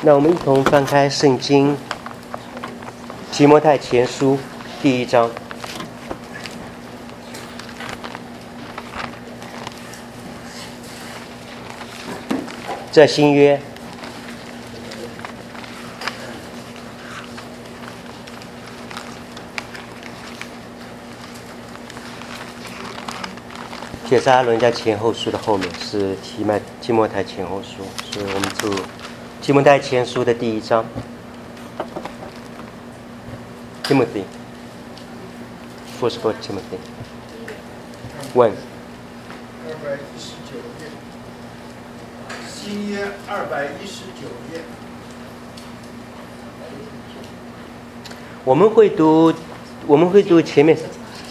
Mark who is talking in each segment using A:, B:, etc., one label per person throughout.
A: 那我们一同翻开圣经提摩太前书第1章。在新约，帖撒罗尼迦前后书的后面是提摩太前后书，所以我们读提摩太前书的第1章。Timothy, First Book Timothy, 1。
B: 219页，新约219页。
A: 我们会读前面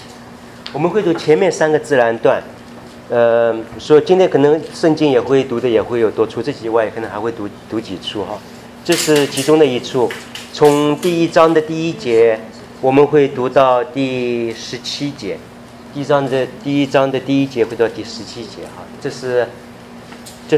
A: 3个自然段。所以今天可能圣经也会读的也会有多处，这几外可能还会读几处哈。这是其中的一处，从第1章的第1节，我们会读到第17节。第一章的第1节会到第17节哈。这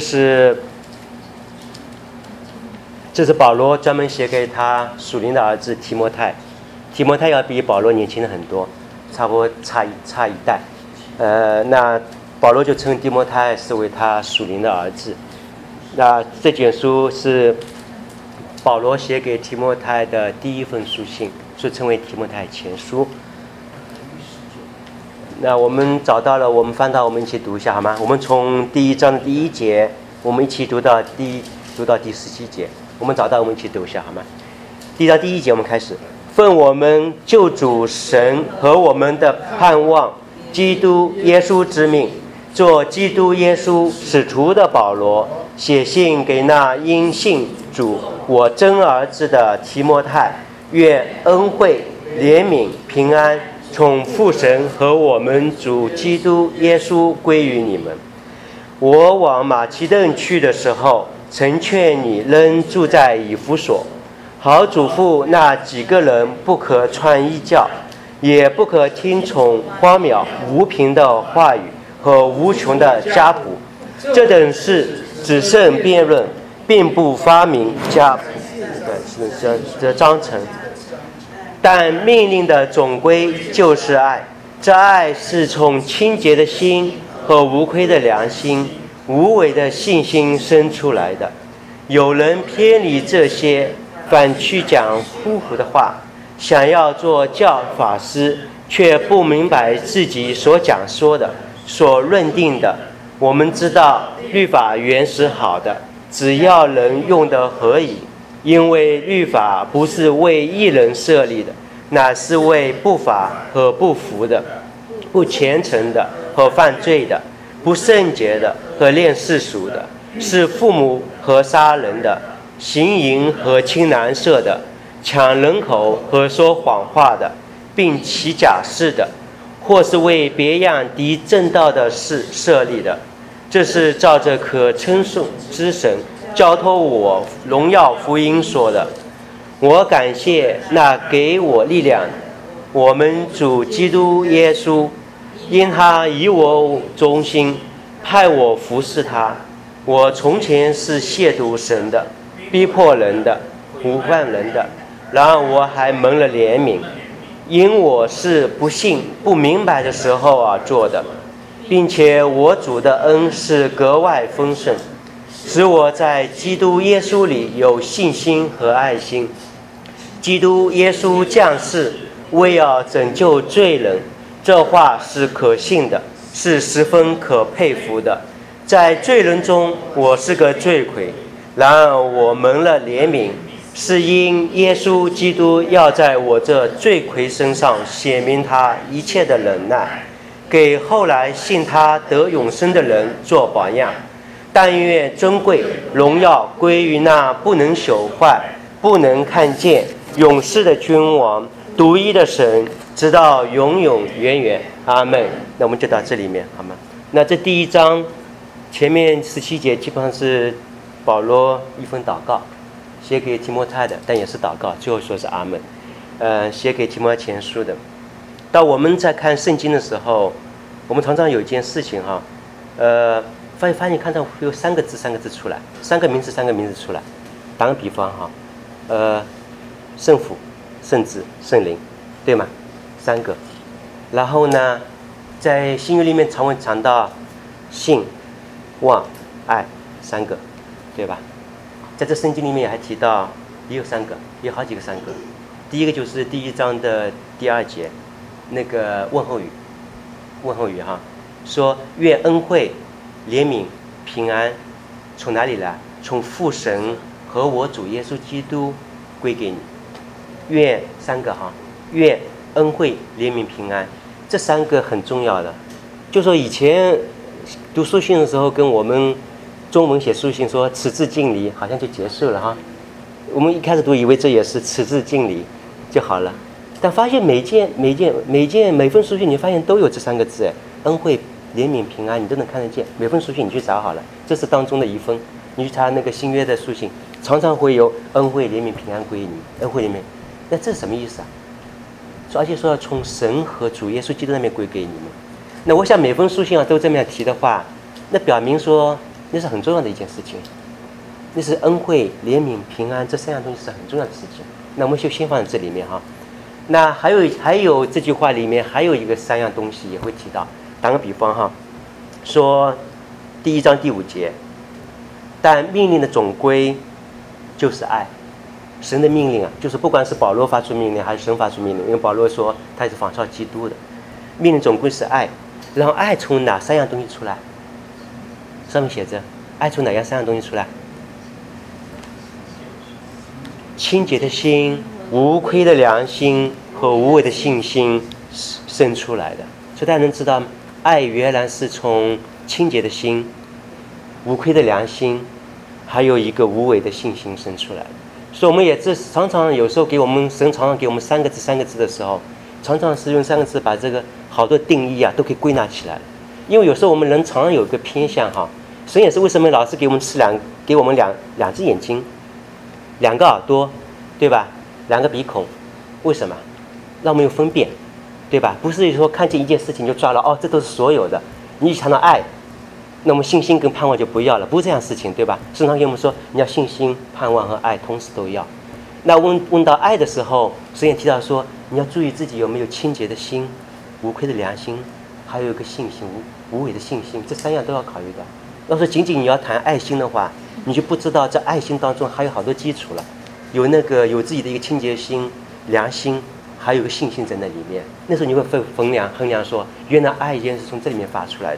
A: 是保罗专门写给他属灵的儿子提摩太。提摩太要比保罗年轻了很多，差不多差一代。那保罗就称提摩太是为他属灵的儿子。那这卷书是保罗写给提摩太的第1份书信，所以称为提摩太前书。那我们找到了，我们翻到，我们一起读一下好吗？我们从第1章的第1节，我们一起读到第17节。我们找到，我们一起读一下好吗？第1章第1节，我们开始。奉我们救主神和我们的盼望基督耶稣之命，做基督耶稣使徒的保罗，写信给那因信主我真儿子的提摩太，愿恩惠、怜悯、平安从父神和我们主基督耶稣归于你们。我往马其顿去的时候，曾劝你仍住在以弗所，好嘱咐那几个人不可穿衣教，也不可听从荒谬无凭的话语和无穷的家谱，这等事只剩辩论，并不发明家谱的章程。但命令的总归就是爱，这爱是从清洁的心和无亏的良心、无伪的信心生出来的。有人偏离这些，反去讲糊涂的话，想要做教法师，却不明白自己所讲说的、所论定的。我们知道律法原是好的，只要人用得合宜，因为律法不是为义人设立的，乃是为不法和不服的、不虔诚的和犯罪的、不圣洁的和恋世俗的，是父母和杀人的、行淫和亲男色的、抢人口和说谎话的，并起假誓的，或是为别样敌正道的事设立的。这是照着可称颂之神交托我荣耀福音说的。我感谢那给我力量我们主基督耶稣，因他以我忠心，派我服侍他。我从前是亵渎神的，逼迫人的，污犯人的，然而我还蒙了怜悯，因我是不信不明白的时候做的，并且我主的恩是格外丰盛，使我在基督耶稣里有信心和爱心。基督耶稣降世为要拯救罪人，这话是可信的，是十分可佩服的。在罪人中我是个罪魁，然而我蒙了怜悯，是因耶稣基督要在我这罪魁身上显明他一切的忍耐，给后来信他得永生的人做榜样。但愿尊贵荣耀归于那不能朽坏、不能看见、永世的君王、独一的神，直到永永远远。阿们。那我们就到这里面好吗？那这第1章前面17节基本上是保罗一份祷告，写给提摩太的，但也是祷告，最后说是阿们。写给提摩太前书的。当我们在看圣经的时候，我们常常有一件事情发现看到会有3个字出来，3个名字出来。 打个比方哈，圣父、圣子、圣灵，对吗？3个。然后呢，在新约里面常会讲到信、望、爱3个，对吧？在这圣经里面还提到也有3个，有好几个3个。第一个就是第1章的第2节，那个问候语哈，说愿恩惠、怜悯、平安从哪里来？从父神和我主耶稣基督归给你。愿3个哈，愿恩惠、怜悯、平安，这3个很重要的。就说以前读书信的时候，跟我们中文写书信说此致敬礼，好像就结束了哈。我们一开始都以为这也是此致敬礼就好了，但发现每封书信，你发现都有这3个字，恩惠、怜悯、平安，你都能看得见。每封书信你去找好了，这是当中的一封。你去查那个新约的书信，常常会有恩惠、怜悯、平安归于你，恩惠、怜悯。那这是什么意思啊？而且说要从神和主耶稣基督那边归给你们。那我想每封书信都这么样提的话，那表明说那是很重要的一件事情。那是恩惠、怜悯、平安这3样东西是很重要的事情。那我们就先放在这里面哈。那还有这句话里面还有一个3样东西也会提到。打个比方哈，说第1章第5节，但命令的总归就是爱。神的命令啊，就是不管是保罗发出命令还是神发出命令，因为保罗说他也是仿效基督的，命令总归是爱。然后爱从哪3样东西出来？上面写着爱从哪样3样东西出来？清洁的心、无亏的良心和无伪的信心生出来的。所以大家能知道爱原来是从清洁的心、无亏的良心还有一个无伪的信心生出来的。所以我们也常常有时候神常常给我们3个字的时候，常常是用3个字把这个好多定义啊都可以归纳起来了。因为有时候我们人常常有一个偏向哈，神也是为什么老是给我们两只眼睛、2个耳朵，对吧？2个鼻孔，为什么？让我们有分辨，对吧？不是说看见一件事情就抓了，哦，这都是所有的。你一谈到爱，那么信心跟盼望就不要了，不是这样的事情，对吧？圣经跟我们说，你要信心、盼望和爱同时都要。那问到爱的时候，神也提到说，你要注意自己有没有清洁的心、无愧的良心，还有一个信心、无伪的信心，这3样都要考虑的。要是仅仅你要谈爱心的话，你就不知道在爱心当中还有好多基础了，有自己的一个清洁心、良心，还有个信心在那里面。那时候你会衡量说，原来爱原是从这里面发出来的。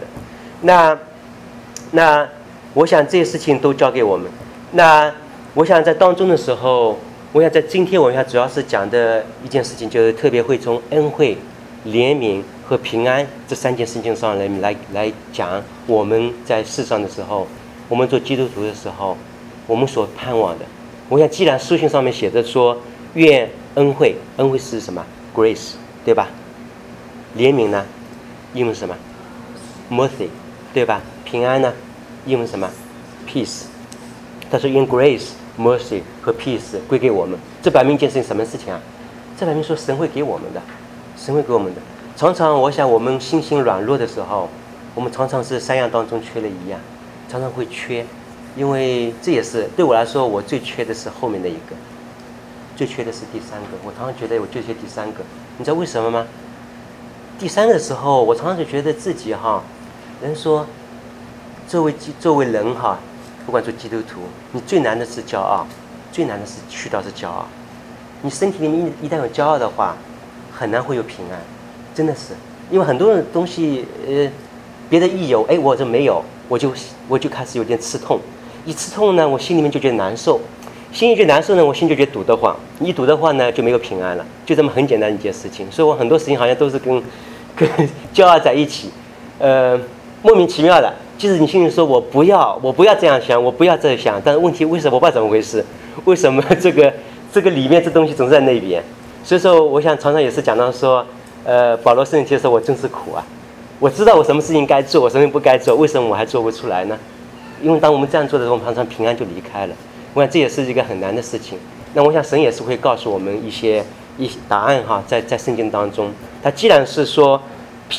A: 那我想这些事情都交给我们。那我想在当中的时候，我想在今天我想主要是讲的一件事情，就是特别会从恩惠、怜悯和平安这3件事情上来讲我们在世上的时候，我们做基督徒的时候，我们所盼望的。我想既然书信上面写着说愿恩惠是什么 ？grace， 对吧？怜悯呢，英文是什么 ？mercy， 对吧？平安呢，英文什么 ？peace。他说愿 grace、mercy 和 peace 归给我们，这表明一件事情，什么事情啊？这表明说神会给我们的，神会给我们的。常常我想我们心软弱的时候，我们常常是3样当中缺了1样，常常会缺。因为这也是对我来说，我最缺的是后面的一个，最缺的是第3个。我常常觉得我最缺第3个，你知道为什么吗？第3个的时候，我常常就觉得自己人说作为人不管做基督徒，你最难的是骄傲，最难的是去到是骄傲。你身体里面一旦有骄傲的话，很难会有平安，真的是。因为很多东西别的一有，我这没有，我就开始有点刺痛。一刺痛呢，我心里面就觉得难受，心里觉得难受呢，我心就觉得堵得慌。一堵得慌呢，就没有平安了，就这么很简单一件事情。所以我很多事情好像都是跟骄傲在一起，莫名其妙的。即使你心里说我不要这样想，我不要这样想，但是问题为什么我不知道怎么回事？为什么这个里面这东西总是在那边？所以说，我想常常也是讲到说，保罗圣经说我真是苦啊！我知道我什么事情该做，我什么事情不该做，为什么我还做不出来呢？因为当我们这样做的时候，我们常常平安就离开了。我想这也是一个很难的事情。那我想神也是会告诉我们一些答案在圣经当中。他既然是说，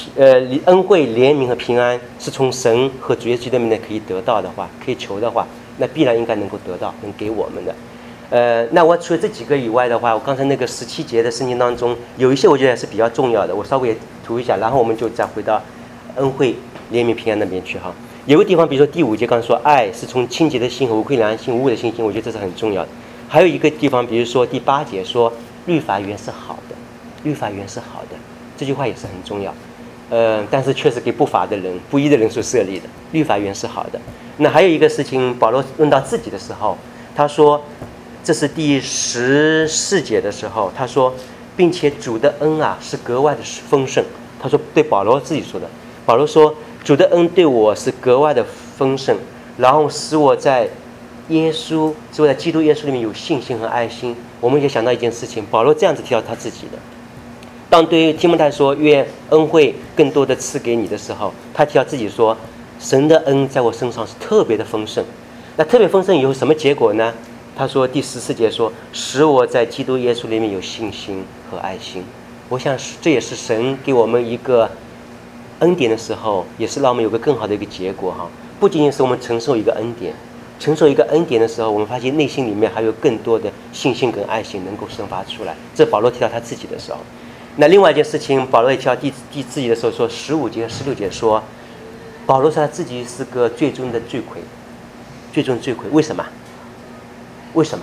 A: 恩惠、怜悯和平安是从神和主耶稣基督那边可以得到的话，可以求的话， 那必然应该能够得到，能给我们的。那我除了这几个以外的话，我刚才那个17节的圣经当中，有一些我觉得是比较重要的，我稍微读一下，然后我们就再回到恩惠、怜悯、平安那边去哈。有个地方，比如说第5节刚才说，爱是从清洁的心和无愧良心、无误的信心，我觉得这是很重要的。还有一个地方，比如说第8节说，律法原是好的，律法原是好的，这句话也是很重要。但是确实给不法的人、不义的人所设立的，律法原是好的。那还有一个事情，保罗论到自己的时候，他说，这是第14节的时候，他说，并且主的恩啊是格外的丰盛。他说对保罗自己说的，保罗说主的恩对我是格外的丰盛，然后使我在基督耶稣里面有信心和爱心。我们也想到一件事情，保罗这样子提到他自己的。当对于提摩太说愿恩惠更多的赐给你的时候，他提到自己说，神的恩在我身上是特别的丰盛。那特别丰盛以后什么结果呢？他说第14节说，使我在基督耶稣里面有信心和爱心。我想这也是神给我们一个恩典的时候，也是让我们有个更好的一个结果哈。不仅仅是我们承受一个恩典，承受一个恩典的时候，我们发现内心里面还有更多的信心跟爱心能够生发出来。这保罗提到他自己的时候。那另外一件事情，保罗也提到自己的时候说，15节、16节说，保罗说他自己是个最终的罪魁，最终罪魁。为什么？为什么？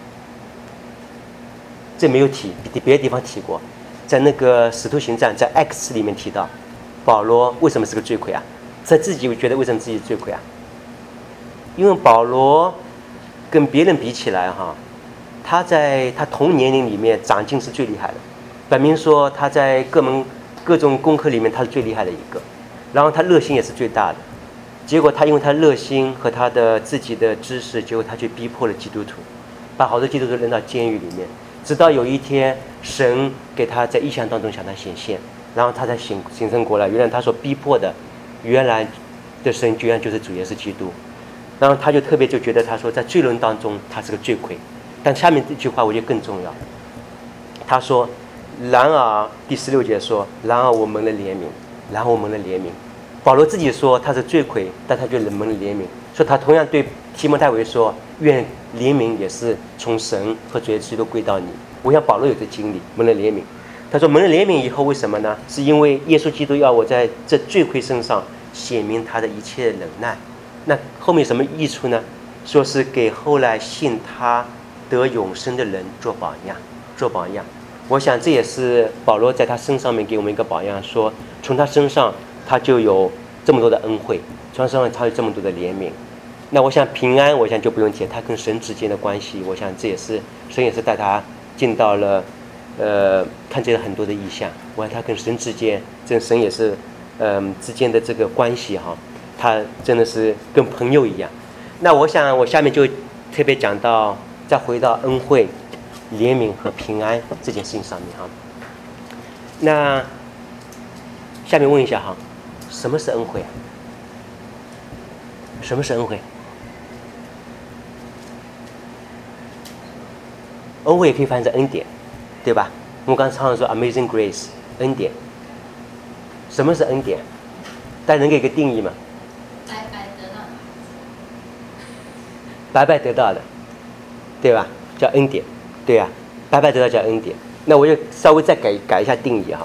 A: 这没有提，别的地方提过，在那个使徒行传在 X 里面提到，保罗为什么是个罪魁啊？他自己觉得为什么自己是罪魁啊？因为保罗跟别人比起来哈，他在他同年龄里面长进是最厉害的。本明说他在各种功课里面他是最厉害的一个，然后他热心也是最大的。结果他因为他热心和他的自己的知识，结果他去逼迫了基督徒，把好多基督徒扔到监狱里面。直到有一天，神给他在异象当中向他显现，然后他才醒神过来，原来他所逼迫的，原来的神居然就是主耶稣基督。然后他就特别就觉得他说在罪人当中他是个罪魁。但下面这句话我觉得更重要，他说然而第16节说，然而我们的怜悯，然后我们的怜悯。保罗自己说他是罪魁，但他就蒙了怜悯，说他同样对提摩太为说，愿怜悯也是从神和主耶稣基督归到你。我想保罗有这经历，蒙了怜悯。他说蒙了怜悯以后为什么呢？是因为耶稣基督要我在这罪魁身上显明他的一切忍耐。那后面什么益处呢？说是给后来信他得永生的人做榜样，做榜样。我想这也是保罗在他身上面给我们一个榜样，说从他身上他就有这么多的恩惠，从他身上他有这么多的怜悯。那我想平安，我想就不用提，他跟神之间的关系，我想这也是神也是带他进到了看见了很多的异象。我想他跟神之间，这神也是之间的这个关系哈，他真的是跟朋友一样。那我想我下面就特别讲到，再回到恩惠、怜悯和平安这件事情上面哈。那下面问一下哈，什么是恩惠啊？什么是恩惠？恩惠也可以翻译成恩典，对吧？我们刚才常常说 Amazing Grace， 恩典。什么是恩典？大家能给一个定义吗？白白得到的，对吧？叫恩典，对呀，白白得到叫恩典。那我就稍微再改一下定义哈。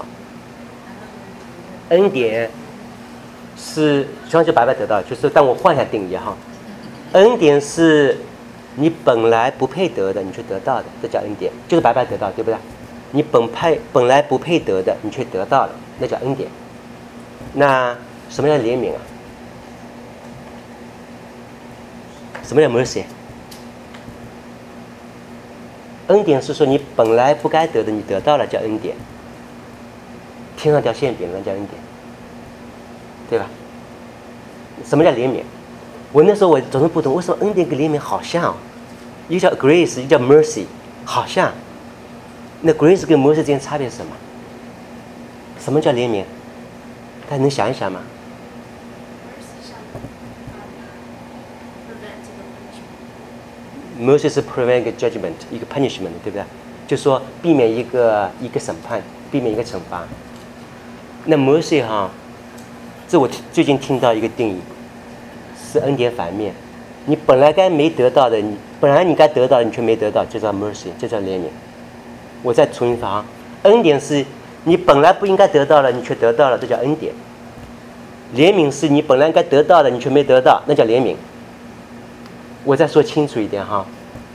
A: 恩典是实际上就白白得到，就是但我换一下定义哈。恩典是你本来不配得的，你却得到的，这叫恩典，就是白白得到，对不对？你本来不配得的，你却得到了，那叫恩典。那什么叫怜悯啊？什么叫 mercy？ 恩典是说你本来不该得的，你得到了，叫恩典。天上掉馅饼了，叫恩典，对吧？什么叫怜悯？我那时候我总是不懂，为什么恩典跟怜悯好像，一个叫 grace， 一个叫 mercy， 好像。那 grace 跟 mercy 之间差别是什么？什么叫怜悯？大家能想一想吗？Mercy 是 prevent 一个 judgment， 一个 punishment， 对不对？就是说避免一个审判，避免一个惩罚。那 mercy 哈，这我最近听到一个定义，是恩典反面， 你本来该没得到的，本来你该得到的，你却没得到，这叫 mercy， 这叫怜悯。我再重新发，恩典是你本来不应该得到的，你却得到了，这叫恩典。怜悯是你本来该得到的，你却没得到，那叫怜悯。我再说清楚一点哈，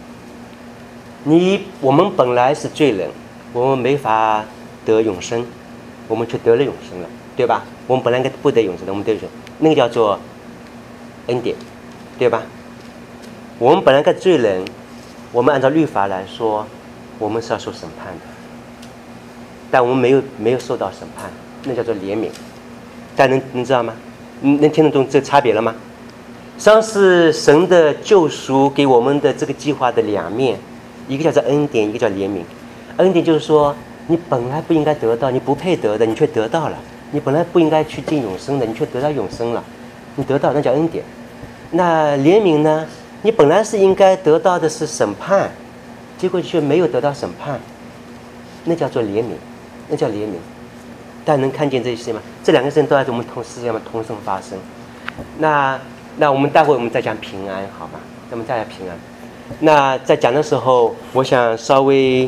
A: 我们本来是罪人，我们没法得永生，我们却得了永生了，对吧？我们本来应该不得永生的，我们得永生，那个叫做恩典，对吧？我们本来该罪人，我们按照律法来说，我们是要受审判的，但我们没有受到审判，那叫做怜悯。大家能知道吗？能听得懂这差别了吗？实际上是神的救赎给我们的这个计划的两面，一个叫做恩典，一个叫怜悯。恩典就是说，你本来不应该得到，你不配得的，你却得到了；你本来不应该去进永生的，你却得到永生了，你得到那叫恩典。那怜悯呢？你本来是应该得到的是审判，结果却没有得到审判，那叫做怜悯，那叫怜悯。大家能看见这些吗？这两个事情都在我们世界上同时发生。那我们待会我们再讲平安，好吗？咱们再讲平安。那在讲的时候，我想稍微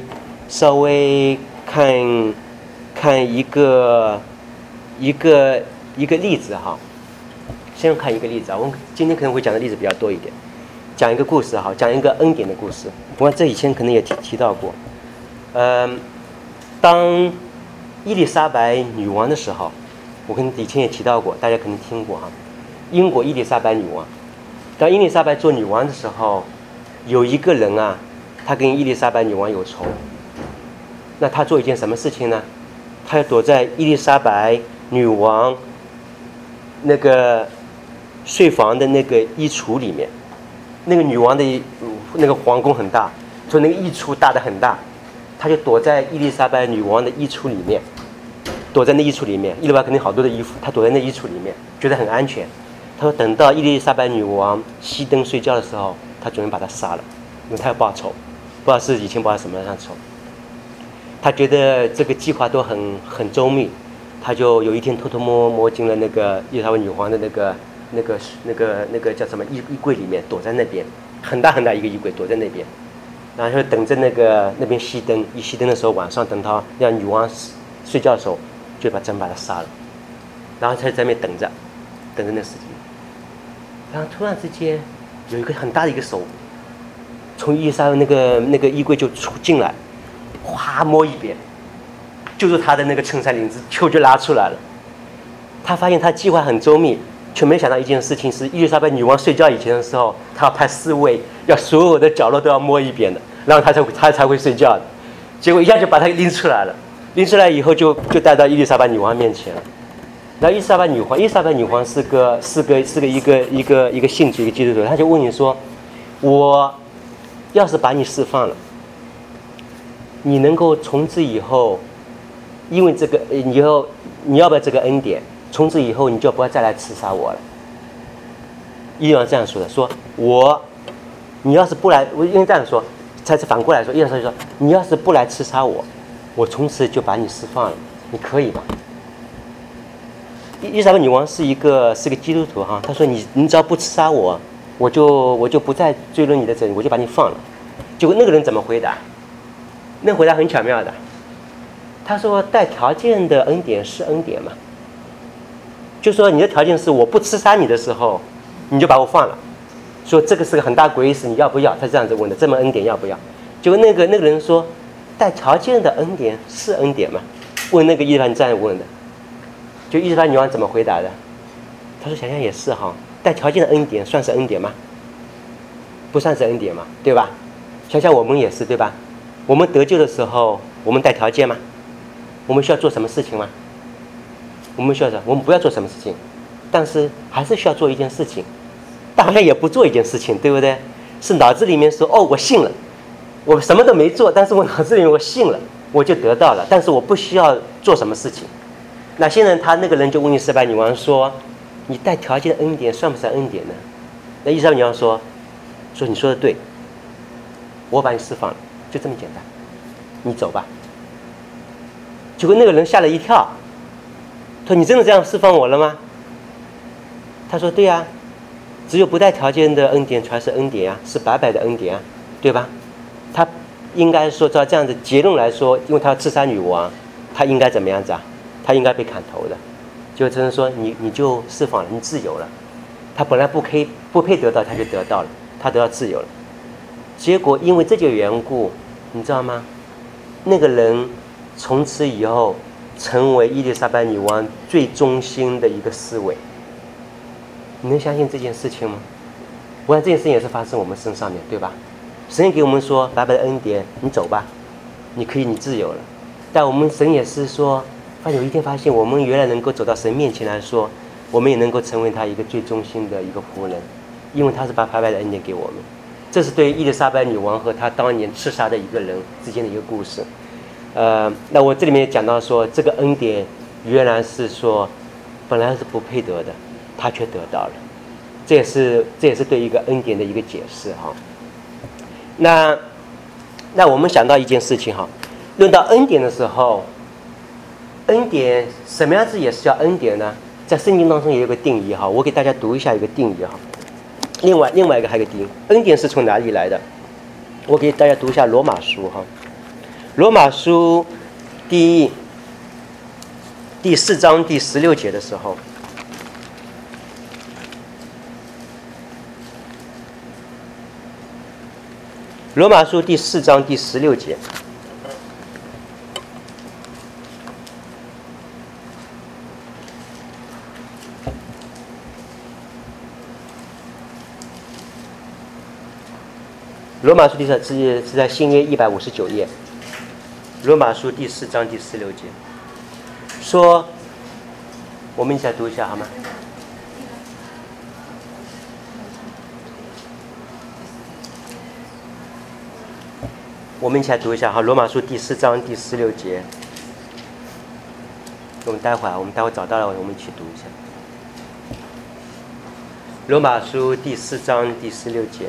A: 看一个例子哈。先看一个例子啊，我们今天可能会讲的例子比较多一点。讲一个故事哈，讲一个恩典的故事。不过这以前可能也提到过。当伊丽莎白女王的时候，我跟以前也提到过，大家可能听过哈。英国伊丽莎白女王，当伊丽莎白做女王的时候，有一个人啊，他跟伊丽莎白女王有仇。那他做一件什么事情呢？他要躲在伊丽莎白女王那个睡房的那个衣橱里面。那个女王的那个皇宫很大，所以那个衣橱大得很大，他就躲在伊丽莎白女王的衣橱里面，躲在那衣橱里面。伊丽莎白肯定好多的衣服，他躲在那衣橱里面，觉得很安全。他说等到伊丽莎白女王熄灯睡觉的时候，他准备把她杀了，因为他要报仇，不知道是以前报什么样的仇。他觉得这个计划都很周密，他就有一天偷偷摸进了那个伊丽莎白女王的那个叫什么衣柜里面，躲在那边，很大一个衣柜，躲在那边，然后就等着那边熄灯。一熄灯的时候，晚上等他让女王睡觉的时候，就把她杀了，然后他在那边等着那时间。然后突然之间，有一个很大的一个手，从伊丽莎白那个衣柜就进来，哗摸一遍，就是他的那个衬衫领子就拉出来了。他发现他计划很周密。却没想到一件事情是，伊丽莎白女王睡觉以前的时候，她要派侍卫，要所有的角落都要摸一遍的，然后她才会睡觉的。结果一下就把她拎出来了，拎出来以后就带到伊丽莎白女王面前了。然后伊丽莎白女皇是一个信主一个基督徒，她就问你说：我要是把你释放了，你能够从此以后，因为这个以后你要不要这个恩典？从此以后你就不要再来刺杀我了。伊丽莎白这样说的，说你要是不来，我因为这样说，才是反过来说，伊丽莎白说你要是不来刺杀我，我从此就把你释放了，你可以吗？伊丽莎白女王是个基督徒哈，她说你只要不刺杀我，我就不再追论你的责任，我就把你放了。结果那个人怎么回答？那回答很巧妙的，他说带条件的恩典是恩典嘛。就说你的条件是我不刺杀你的时候，你就把我放了。说这个是个很大鬼事，你要不要？他这样子问的，这么恩典要不要？结果那个人说，带条件的恩典是恩典嘛？问那个伊丽莎白这样问的，就伊丽莎白女王怎么回答的？他说想想也是哈，带条件的恩典算是恩典吗？不算是恩典嘛，对吧？想想我们也是对吧？我们得救的时候，我们带条件吗？我们需要做什么事情吗？我们不要做什么事情，但是还是需要做一件事情，但好像也不做一件事情，对不对？是脑子里面说我信了，我什么都没做，但是我脑子里面我信了，我就得到了，但是我不需要做什么事情。那现在他那个人就问伊丽莎白女王说：“你带条件的恩典算不算恩典呢？”那伊丽莎白女王说你说的对，我把你释放了，就这么简单，你走吧。结果那个人吓了一跳。说你真的这样释放我了吗？他说对呀， 只有不带条件的恩典才是恩典啊，是白白的恩典啊，对吧？他应该说照这样的结论来说，因为他要刺杀女王，他应该怎么样子啊？他应该被砍头的。就只能说你就释放了，你自由了。他本来不配得到，他就得到了，他得到自由了。结果因为这个缘故，你知道吗？那个人从此以后成为伊丽莎白女王最忠心的一个侍卫。你能相信这件事情吗？我想这件事情也是发生我们身上面，对吧？神给我们说白白的恩典，你走吧，你自由了。但我们神也是说，有一天发现我们原来能够走到神面前来说，我们也能够成为他一个最忠心的一个仆人，因为他是把白白的恩典给我们。这是对于伊丽莎白女王和她当年刺杀的一个人之间的一个故事。那我这里面也讲到说，这个恩典原来是说本来是不配得的，他却得到了。这也是对一个恩典的一个解释哈。那我们想到一件事情哈，论到恩典的时候，恩典什么样子也是叫恩典呢？在圣经当中也有个定义哈，我给大家读一下一个定义哈。另外一个还有一个定义，恩典是从哪里来的？我给大家读一下罗马书哈。罗马书第4章第16节的时候，罗马书第4章第16节。罗马书第4是在新约159页。罗马书第4章第16节说，我们一起来读一下好吗？我们一起来读一下哈，罗马书第4章第16节。我们待会找到了，我们一起读一下。罗马书第4章第16节。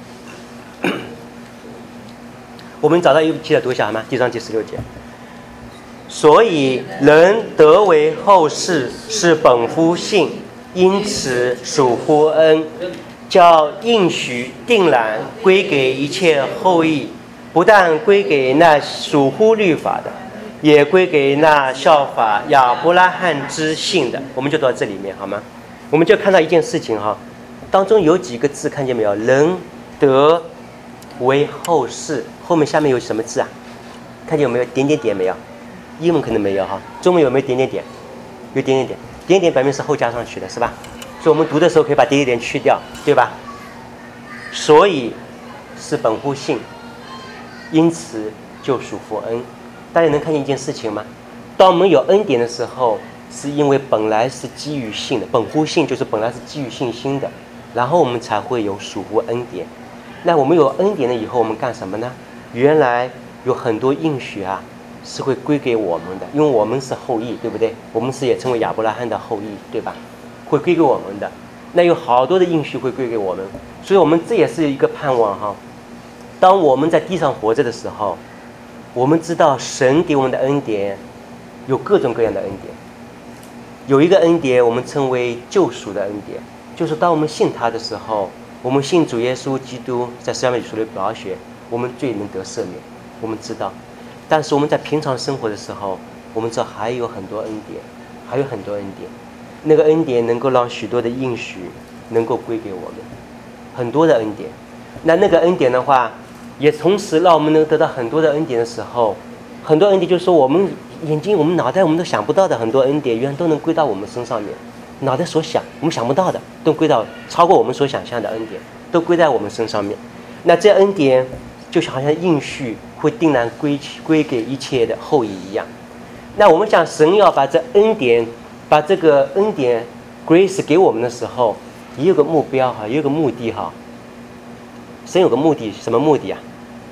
A: 我们找到一起来读一下好吗？第4章第16节。所以人得为后世是本乎信，因此属乎恩，叫应许定然归给一切后裔，不但归给那属乎律法的，也归给那效法亚伯拉罕之信的。我们就到这里面好吗？我们就看到一件事情哈，当中有几个字看见没有？人得为后世，后面下面有什么字啊？看见有没有点点点没有？英文可能没有哈，中文有没有点点点？有点点点，点点表面是后加上去的是吧？所以我们读的时候可以把点点点去掉，对吧？所以是本乎信，因此就属乎恩。大家能看见一件事情吗？当我们有恩典的时候，是因为本来是基于信的，本乎信就是本来是基于信心的，然后我们才会有属乎恩典。那我们有恩典了以后，我们干什么呢？原来有很多应许啊，是会归给我们的，因为我们是后裔，对不对？我们是也称为亚伯拉罕的后裔，对吧？会归给我们的。那有好多的应许会归给我们，所以我们这也是一个盼望哈。当我们在地上活着的时候，我们知道神给我们的恩典有各种各样的恩典。有一个恩典我们称为救赎的恩典，就是当我们信他的时候，我们信主耶稣基督在十架上所流的宝血，我们罪能得赦免，我们知道。但是我们在平常生活的时候，我们知道还有很多恩典，还有很多恩典。那个恩典能够让许多的应许能够归给我们，很多的恩典。那个恩典的话，也同时让我们能得到很多的恩典的时候，很多恩典就是说我们眼睛、我们脑袋我们都想不到的很多恩典，原来都能归到我们身上面。脑袋所想我们想不到的，都归到超过我们所想象的恩典，都归在我们身上面。那这恩典就好像应许会定然归给一切的后裔一样。那我们想神要把这恩典，把这个恩典 grace 给我们的时候，也有个目标哈，也有个目的哈。神有个目的，什么目的啊？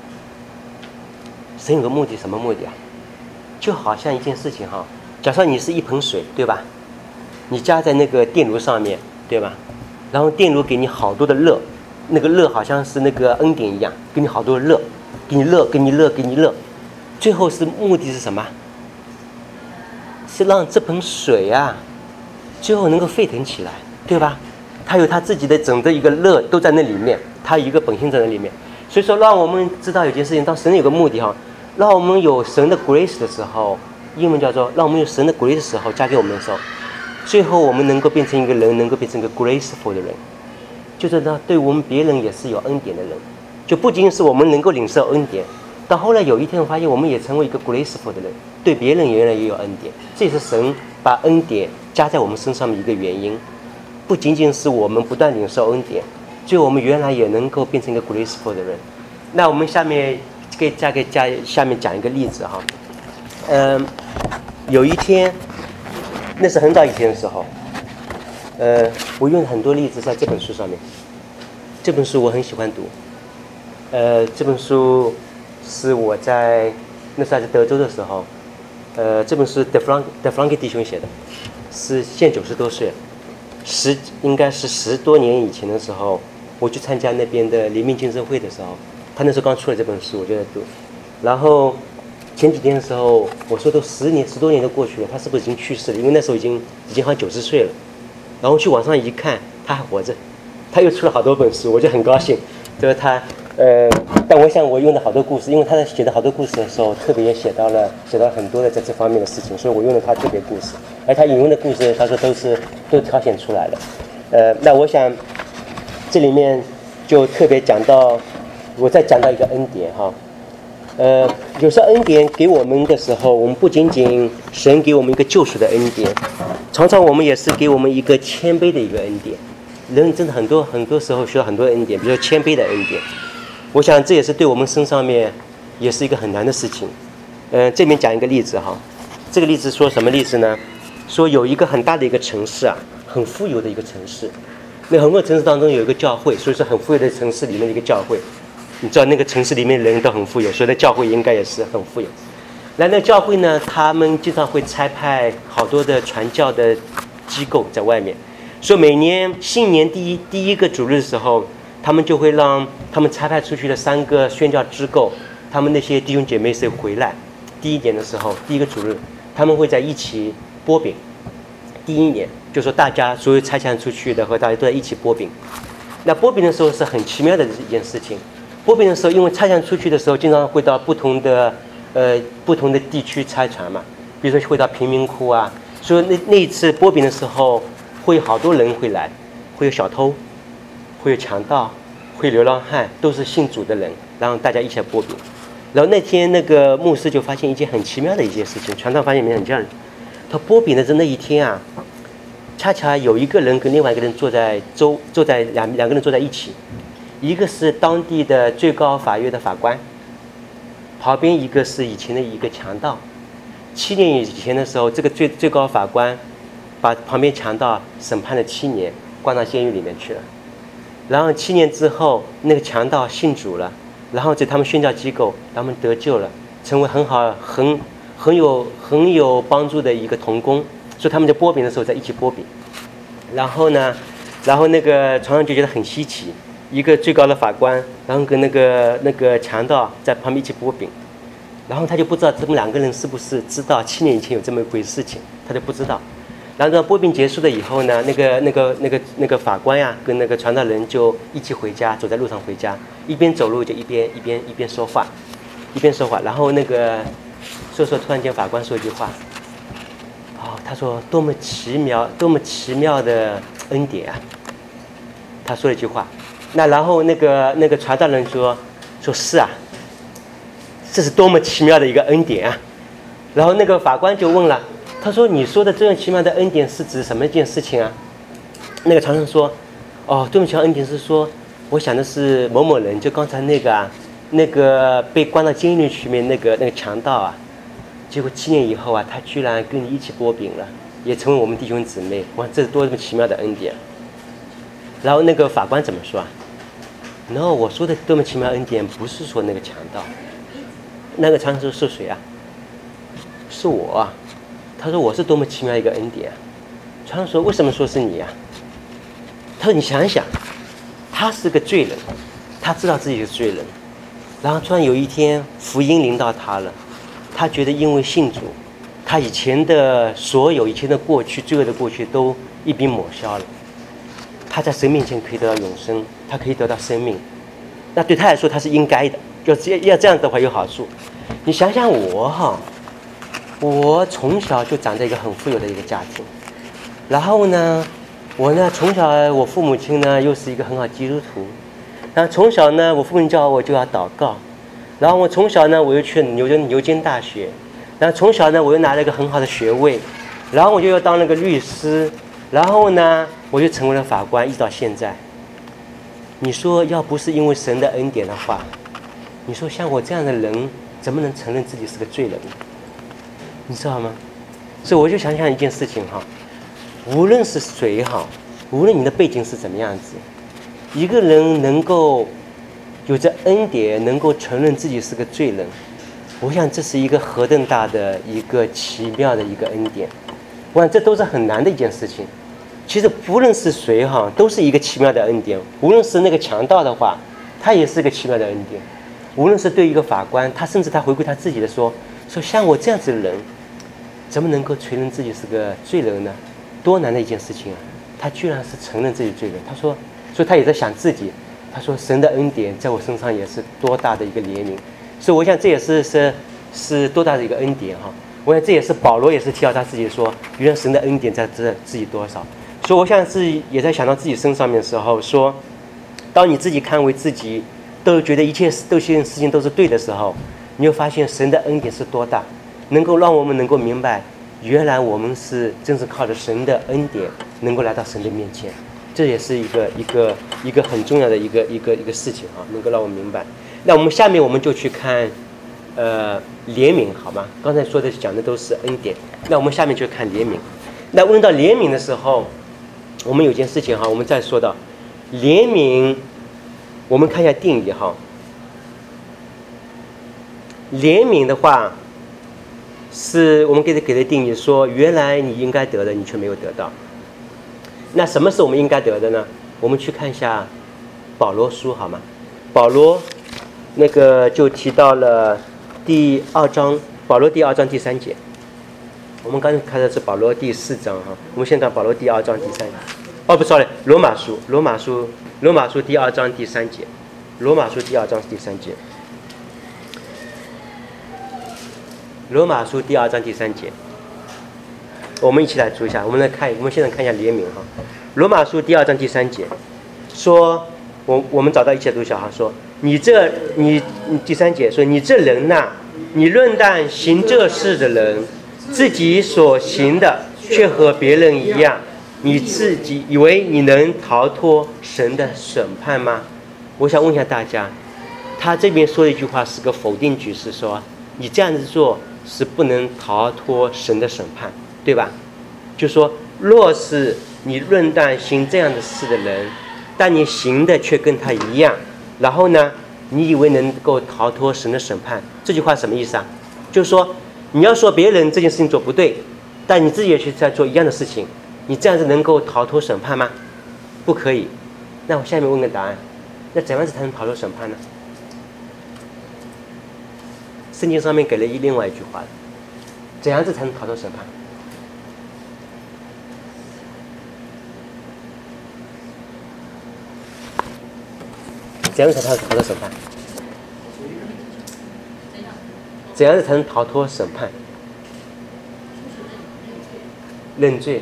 A: 神有个目的，什么目的啊？就好像一件事情哈，假设你是一盆水，对吧？你加在那个电炉上面，对吧？然后电炉给你好多的热，那个热好像是那个恩典一样，给你好多的热，给你热，给你热，给你热。最后是目的是什么？是让这盆水啊，最后能够沸腾起来，对吧？ 他有他自己的整个一个乐都在那里面，他有一个本性在那里面。所以说，让我们知道有件事情，当神有个目的哈，让我们有神的 grace 的时候，英文叫做让我们有神的 grace 的时候加给我们的时候，最后我们能够变成一个人，能够变成一个 graceful 的人，就是呢，对我们别人也是有恩典的人，就不仅是我们能够领受恩典，到后来有一天我发现我们也成为一个 graceful 的人，对别人原来也有恩典，这也是神把恩典加在我们身上的一个原因，不仅仅是我们不断领受恩典，最后我们原来也能够变成一个 graceful 的人。那我们下面下面讲一个例子哈，有一天，那是很早以前的时候，我用了很多例子在这本书上面，这本书我很喜欢读，这本书是我在那时候在德州的时候，这本书德弗朗基弟兄写的，是现90多岁，应该是10多年以前的时候，我去参加那边的黎明精神会的时候，他那时候刚出了这本书，我就在读。然后前几天的时候，我说都10多年都过去了，他是不是已经去世了？因为那时候已经好像90岁了。然后去网上一看，他还活着，他又出了好多本书，我就很高兴。就是他，但我想我用的好多故事，因为他在写的好多故事的时候，特别也写到了很多的在这方面的事情，所以我用了他特别故事。而他引用的故事，他说都挑选出来了。那我想这里面就特别讲到，我再讲到一个恩典哈。有时候恩典给我们的时候，我们不仅仅神给我们一个救赎的恩典，常常我们也是给我们一个谦卑的一个恩典。人真的很多时候需要很多恩典，比如说谦卑的恩典。我想这也是对我们身上面也是一个很难的事情。这边讲一个例子哈，这个例子说什么例子呢？说有一个很大的一个城市啊，很富有的一个城市，那很多城市当中有一个教会，所以说很富有的城市里面的一个教会。你知道那个城市里面人都很富有，所以那教会应该也是很富有。那教会呢，他们经常会差派好多的传教的机构在外面，所以每年新年第一个主日的时候，他们就会让他们差派出去的3个宣教机构，他们那些弟兄姐妹是回来。第一年的时候，第一个主日，他们会在一起剥饼。第一年就说大家所有差遣出去的和大家都在一起剥饼。那剥饼的时候是很奇妙的一件事情。剥饼的时候，因为差遣出去的时候，经常会到不同的地区差传嘛，比如说会到贫民窟啊，所以那一次剥饼的时候，会有好多人会来，会有小偷，会有强盗，会有流浪汉，都是信主的人，然后大家一起来剥饼。然后那天那个牧师就发现一件很奇妙的一件事情，传道发现没很这样，他剥饼的那一天啊，恰恰有一个人跟另外一个人坐在两个人坐在一起。一个是当地的最高法院的法官，旁边一个是以前的一个强盗。7年以前的时候，这个最高法官把旁边强盗审判了7年，关到监狱里面去了。然后7年之后，那个强盗信主了，然后在他们宣教机构，他们得救了，成为很有帮助的一个同工。所以他们在剥饼的时候在一起剥饼。然后那个船上就觉得很稀奇。一个最高的法官，然后跟那个强盗在旁边一起剥饼，然后他就不知道他们2个人是不是知道7年以前有这么一回事情，他就不知道。然后剥饼结束了以后呢，那个法官呀，跟那个传道人就一起回家，走在路上回家，一边走路就一边说话，然后那个突然间法官说一句话，他说多么奇妙的恩典啊，他说了一句话。那然后那个传道人说是啊，这是多么奇妙的一个恩典啊。然后那个法官就问了，他说你说的这样奇妙的恩典是指什么一件事情啊？那个传道人说，多么奇妙恩典是说，我想的是某某人，就刚才那个被关到监狱里面那个强盗啊，结果7年以后啊，他居然跟你一起剥饼了，也成为我们弟兄姊妹，哇，这是多么奇妙的恩典。然后那个法官怎么说啊？然后我说的多么奇妙恩典，不是说那个强盗。那个强盗说是谁啊？是我啊。他说我是多么奇妙一个恩典啊。传道说为什么说是你啊？他说你想一想，他是个罪人，他知道自己是罪人，然后突然有一天福音临到他了，他觉得因为信主，他以前的过去罪恶的过去都一笔抹消了。 他在神面前可以得到永生，他可以得到生命，那对他来说他是应该的，要这样的话有好处。你想想我从小就长在一个很富有的一个家庭，然后呢，我呢从小我父母亲呢又是一个很好的基督徒，然后从小呢我父亲叫我就要祷告，然后我从小呢我又去牛津大学，然后从小呢我又拿了一个很好的学位，然后我就又当了个律师，然后呢我就成为了法官，一直到现在。你说要不是因为神的恩典的话，你说像我这样的人怎么能承认自己是个罪人呢？你知道吗？所以我就想一件事情无论是谁无论你的背景是怎么样子，一个人能够有着恩典，能够承认自己是个罪人，我想这是一个何等大的一个奇妙的一个恩典。我想这都是很难的一件事情。其实不论是谁都是一个奇妙的恩典。无论是那个强盗的话，他也是个奇妙的恩典。无论是对一个法官，他甚至他回归他自己的说像我这样子的人怎么能够承认自己是个罪人呢？多难的一件事情啊！他居然是承认自己罪人。他说，所以他也在想自己。他说神的恩典在我身上也是多大的一个怜悯。所以我想这也是多大的一个恩典我想这也是保罗也是提到他自己说，原来神的恩典在这自己多少。所以我想自己也在想到自己身上面的时候说，当你自己看为自己都觉得一切事情都是对的时候，你会发现神的恩典是多大，能够让我们能够明白，原来我们是真是靠着神的恩典能够来到神的面前。这也是一个很重要的一个事情能够让我们明白。那我们下面我们就去看怜悯好吗？刚才说的讲的都是恩典，那我们下面就看怜悯。那问到怜悯的时候，我们有件事情我们再说到怜悯，我们看一下定义怜悯的话，是我们给的定义说，原来你应该得的你却没有得到。那什么是我们应该得的呢？我们去看一下保罗书好吗？保罗那个就提到了第2章，保罗第2章第3节。我们刚才看的是保罗第4章我们现在看保罗第2章第3节。不 sorry， 罗马书第2章第3节。罗马书第2章第3节。罗马书第2章第3节。我们一起来读一下，我们现在看一下怜悯罗马书第2章第3节说，我们找到一起来读一下说，你第3节说，你这人呐，你论断行这事的人，自己所行的却和别人一样，你自己以为你能逃脱神的审判吗？我想问一下大家，他这边说的一句话是个否定句，是说你这样子做是不能逃脱神的审判，对吧？就说若是你论断行这样的事的人，但你行的却跟他一样，然后呢你以为能够逃脱神的审判，这句话什么意思啊？就是说你要说别人这件事情做不对，但你自己也去在做一样的事情，你这样子能够逃脱审判吗？不可以。那我下面问个答案，那怎样子才能逃脱审判呢？圣经上面给了另外一句话，怎样子才能逃脱审判？怎样子才能逃脱审判？怎样子才能逃脱审判？认罪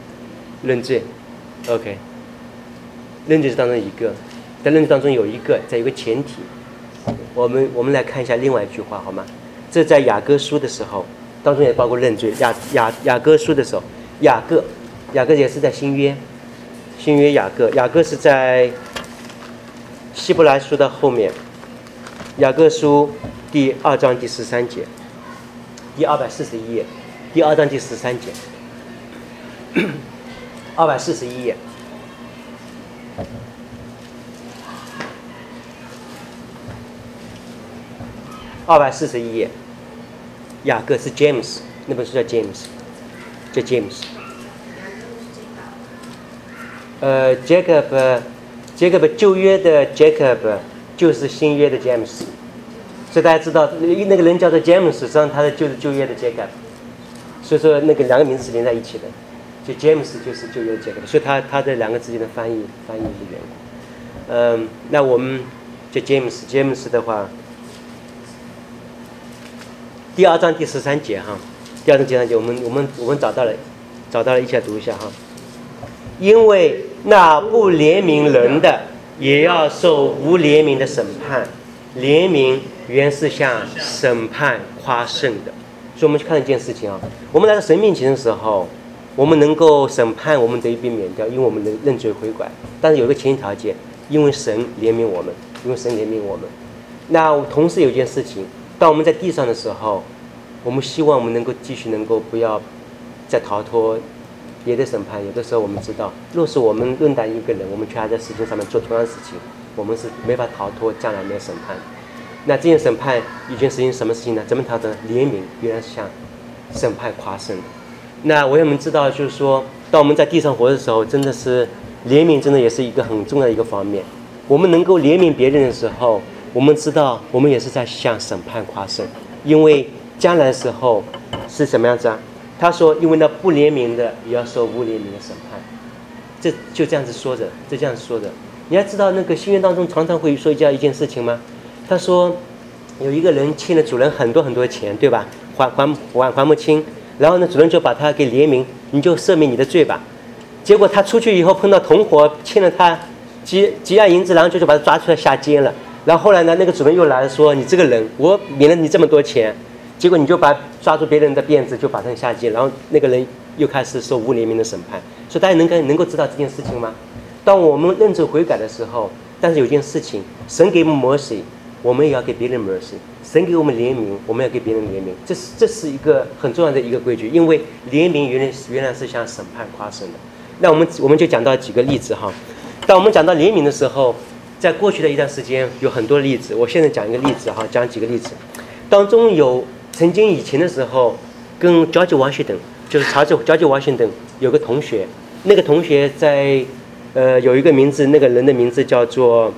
A: OK， 认罪是当中一个，在认罪当中有一个前提。我们来看一下另外一句话好吗？这在雅各书的时候当中也包括认罪。雅各书的时候，雅各也是在新约雅各是在希伯来书的后面，雅各书第2章第13节，第241页，第2章第13节，241页。241页，雅各是 James， 那本书叫 James。Jacob 旧约的 Jacob 就是新约的 James， 所以大家知道那个人叫做 James， 实际上他的就是旧约的 Jacob， 所以说那个两个名字是连在一起的。 就 James 就有这个，所以他的两个之间的翻译的缘故。那我们就 James 的话，第2章第13节哈，第2章第13节我们找到了，一起来读一下哈。因为那不怜悯人的，也要受无怜悯的审判。怜悯原是向审判夸胜的。所以我们去看一件事情啊，我们来到神面前的时候，我们能够审判我们得以避免掉，因为我们能认罪悔改。但是有一个前提条件，因为神怜悯我们，那同时有一件事情，当我们在地上的时候，我们希望我们能够继续能够不要再逃脱别的审判。有的时候我们知道，若是我们论断一个人，我们却还在世界上面做同样的事情，我们是没法逃脱将来的审判。那这件审判一件事情，什么事情呢？怎么逃的？怜悯原来是向审判夸胜的。那我们知道，就是说，当我们在地上活的时候，真的是怜悯，真的也是一个很重要的一个方面。我们能够怜悯别人的时候，我们知道我们也是在向审判夸胜，因为将来的时候是什么样子啊？他说，因为那不怜悯的也要受不怜悯的审判。就这样子说着，你要知道，那个新约当中常常会说一件事情吗？他说，有一个人欠了主人很多很多钱，对吧？还不清，然后呢，主人就把他给怜悯，你就赦免你的罪吧。结果他出去以后碰到同伙欠了他几两银子，然后就把他抓出来下监了。然后后来呢，那个主人又来了，说你这个人，我免了你这么多钱，结果你就抓住别人的辫子就把他下监，然后那个人又开始受无怜悯的审判。所以大家能够知道这件事情吗？当我们认罪悔改的时候，但是有件事情，神给我们 mercy， 我们也要给别人 mercy。神给我们怜悯，我们要给别人怜悯，这是一个很重要的一个规矩，因为怜悯原来是向审判夸胜的。那我们就讲到几个例子哈。当我们讲到怜悯的时候，在过去的一段时间有很多例子，我现在讲一个例子哈，讲几个例子。当中有曾经以前的时候，跟 George Washington， 就是George Washington 有个同学，那个同学在有一个名字，那个人的名字叫做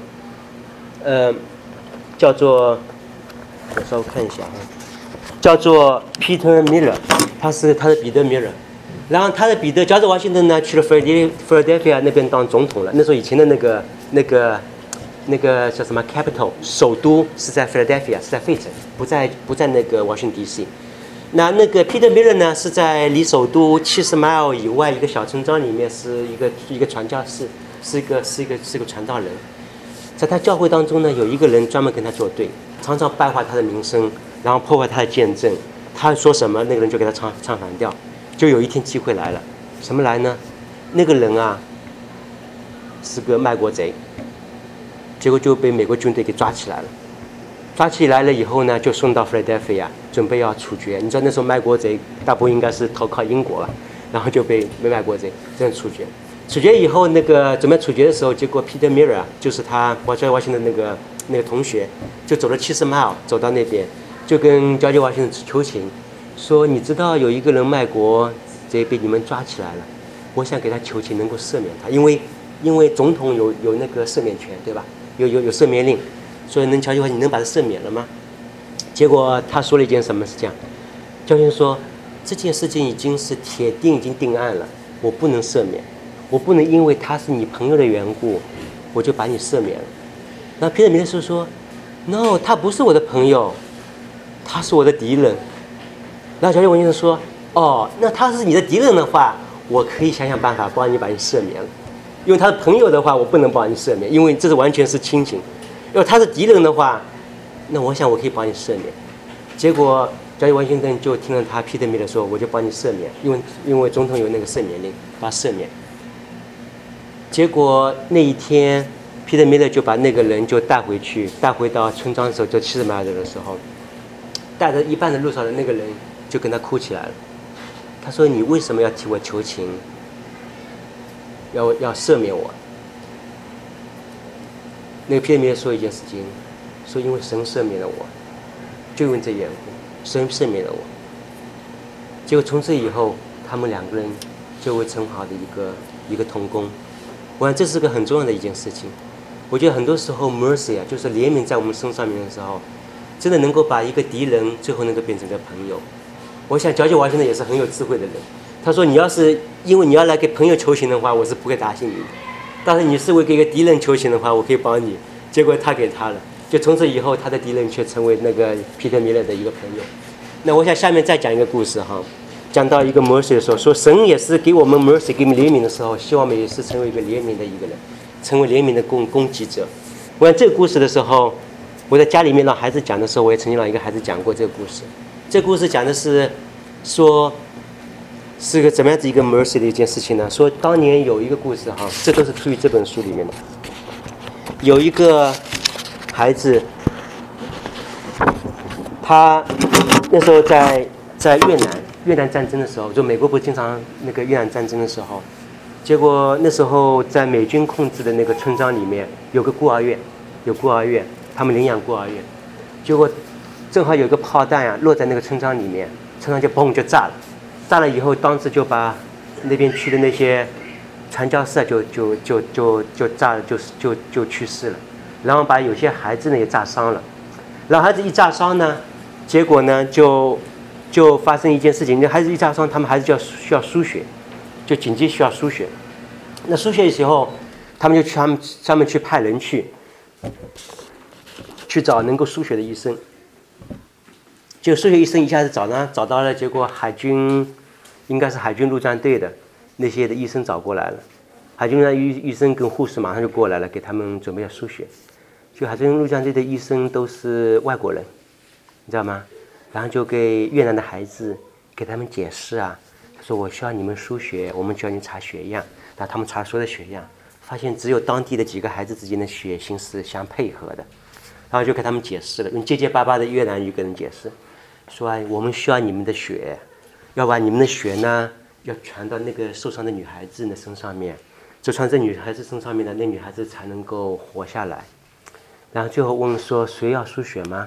A: 我稍微看一下啊，叫做 Peter Miller， 他是彼得米勒。然后他的George Washington呢去了 Philadelphia 那边当总统了。那时候以前的那个叫什么 Capital 首都是在 Philadelphia， 是在费城，不在那个 Washington DC。那个 Peter Miller 呢是在离首都70 mile 以外一个小村庄里面，是一个传教士，是一个传道人。在他教会当中呢，有一个人专门跟他作对，常常败坏他的名声，然后破坏他的见证。他说什么，那个人就给他唱反调。就有一天机会来了，什么来呢？那个人啊是个卖国贼，结果就被美国军队给抓起来了。抓起来了以后呢，就送到 Philadelphia， 准备要处决。你知道那时候卖国贼大部分应该是投靠英国了，然后就被卖国贼这样处决。处决以后，那个准备处决的时候，结果 Peter Miller 就是他Washington 的那个同学，就走了70 mile 走到那边，就跟George Washington求情。说你知道有一个人卖国贼被你们抓起来了，我想给他求情能够赦免他，因为总统有那个赦免权，对吧？有赦免令，所以乔治华你能把他赦免了吗？结果他说了一件什么事情？教训说这件事情已经是铁定已经定案了，我不能赦免，我不能因为他是你朋友的缘故我就把你赦免了。那皮特米勒说 No， 他不是我的朋友，他是我的敌人。然后乔治文先生说：“哦，那他是你的敌人的话，我可以想办法帮你把你赦免了。因为他是朋友的话，我不能帮你赦免，因为这是完全是亲情。如果他是敌人的话，那我想我可以帮你赦免。”结果乔治文先生就听了他皮特米勒说：“我就帮你赦免，因为总统有那个赦免令，把他赦免。”结果那一天，皮特米勒就把那个人就带回到村庄的时候，就70 mile的时候，带着一半的路上的那个人。就跟他哭起来了。他说：“你为什么要替我求情？要赦免我？”那个皮特米勒说一件事情，说因为神赦免了我，就因为这缘故，神赦免了我。结果从此以后，他们两个人就会成好的一个同工。我想这是个很重要的一件事情。我觉得很多时候 mercy 啊，就是怜悯在我们身上面的时候，真的能够把一个敌人最后能够变成个朋友。我想乔治华盛顿也是很有智慧的人， 他说你要是因为你要来给朋友求情的话，我是不会答应你的。但是你是为给一个敌人求情的话，我可以帮你。结果他给他了，就从此以后他的敌人却成为那个彼得米勒的一个朋友。那我想下面再讲一个故事哈，讲到一个 mercy 的时候，说神也是给我们 mercy 给我们怜悯的时候，希望我们也是成为一个怜悯的一个人，成为怜悯的供给者。我讲这个故事的时候，我在家里面让孩子讲的时候，我也曾经让一个孩子讲过这个故事。这个故事讲的是说是个怎么样子一个 mercy 的一件事情呢？说当年有一个故事哈，这都是出于这本书里面的。有一个孩子，他那时候在越南战争的时候，就美国不是经常那个越南战争的时候，结果那时候在美军控制的那个村庄里面有个孤儿院，他们领养孤儿院，结果正好有一个炮弹啊落在那个村庄里面，村庄就砰就炸了。炸了以后，当时就把那边去的那些传教士就炸了，就去世了。然后把有些孩子呢也炸伤了。然后孩子一炸伤呢，结果呢就发生一件事情，那孩子一炸伤，他们孩子需要输血，就紧急需要输血。那输血的时候，他们去派人去找能够输血的医生。就输血医生一下子找到了，结果应该是海军陆战队的那些的医生找过来了，海军的医生跟护士马上就过来了，给他们准备要输血。就海军陆战队的医生都是外国人，你知道吗？然后就给越南的孩子给他们解释啊，他说我需要你们输血，我们需要你查血样，然后他们查所有的血样，发现只有当地的几个孩子之间的血型是相配合的，然后就给他们解释了，用结结巴巴的越南语跟人解释，说啊，我们需要你们的血，要把你们的血呢要传到那个受伤的女孩子的身上面，就传在女孩子身上面的，那女孩子才能够活下来。然后最后问说谁要输血吗？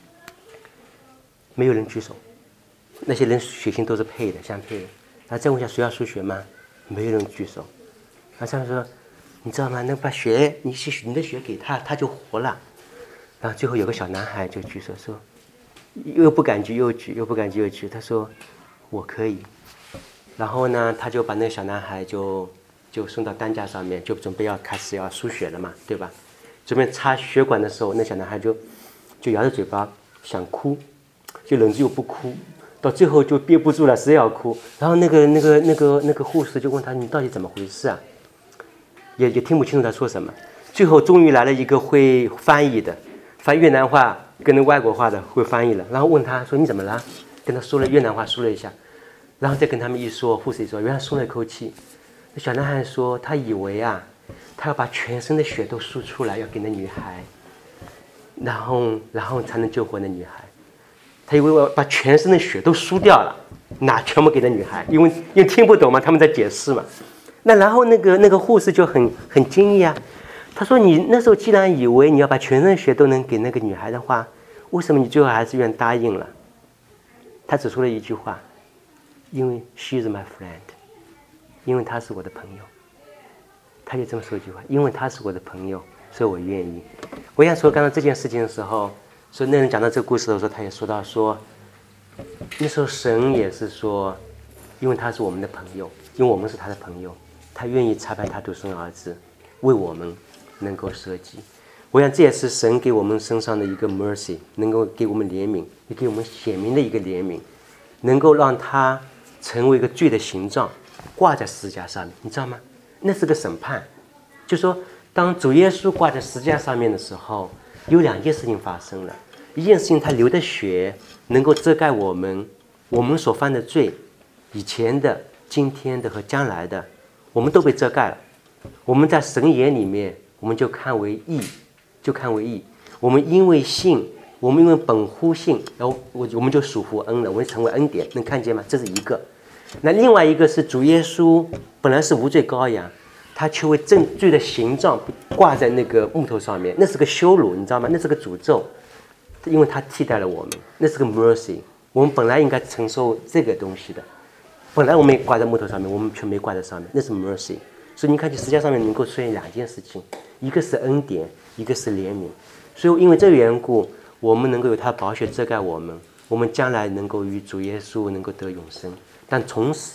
A: 没有人举手，那些人血型都是配的，相配的。然后再问一下谁要输血吗？没有人举手。然后他们说，你知道吗？能把你的血给他，他就活了。然后最后有个小男孩就举手说，又不敢举又举，又不敢举又举。他说我可以。然后呢，他就把那个小男孩就送到担架上面，就准备要开始要输血了嘛，对吧？准备插血管的时候，那小男孩就咬着嘴巴想哭，就忍住又不哭，到最后就憋不住了，实在要哭。然后那个护士就问他，你到底怎么回事啊？也听不清楚他说什么。最后终于来了一个会翻译的，翻越南话跟那外国话的会翻译了，然后问他说你怎么了？跟他说了越南话，说了一下，然后再跟他们一说，护士一说，原来松了一口气。那小男孩说他以为啊，他要把全身的血都输出来，要给那女孩，然后才能救活那女孩。他以为我把全身的血都输掉了，拿全部给那女孩，因为听不懂嘛，他们在解释嘛。那然后那个护士就很惊讶，他说你那时候既然以为你要把全身的血都能给那个女孩的话，为什么你最后还是愿意答应了？他只说了一句话，因为 she's my friend， 因为她是我的朋友。他就这么说一句话，因为他是我的朋友，所以我愿意。我想说刚才这件事情的时候，说那人讲到这个故事的时候，他也说到说，那时候神也是说，因为他是我们的朋友，因为我们是他的朋友，他愿意差派他独生儿子为我们能够舍己。我想这也是神给我们身上的一个 mercy， 能够给我们怜悯，也给我们显明的一个怜悯，能够让他成为一个罪的形状挂在十字架上面，你知道吗？那是个审判，就说当主耶稣挂在十字架上面的时候，有两件事情发生了。一件事情，他流的血能够遮盖我们所犯的罪，以前的、今天的和将来的，我们都被遮盖了。我们在神眼里面，我们就看为义，我们因为信，我们因为本乎信，然后我们就属乎恩了，我们成为恩典，能看见吗？这是一个。那另外一个是主耶稣本来是无罪羔羊，他却为正罪的形状挂在那个木头上面，那是个羞辱，你知道吗？那是个诅咒，因为他替代了我们，那是个 mercy。我们本来应该承受这个东西的，本来我们也挂在木头上面，我们却没挂在上面，那是 mercy。所以你看，十字架上面能够出现两件事情，一个是恩典，一个是怜悯。所以因为这个缘故，我们能够有他的宝血遮盖我们将来能够与主耶稣能够得永生。但同时，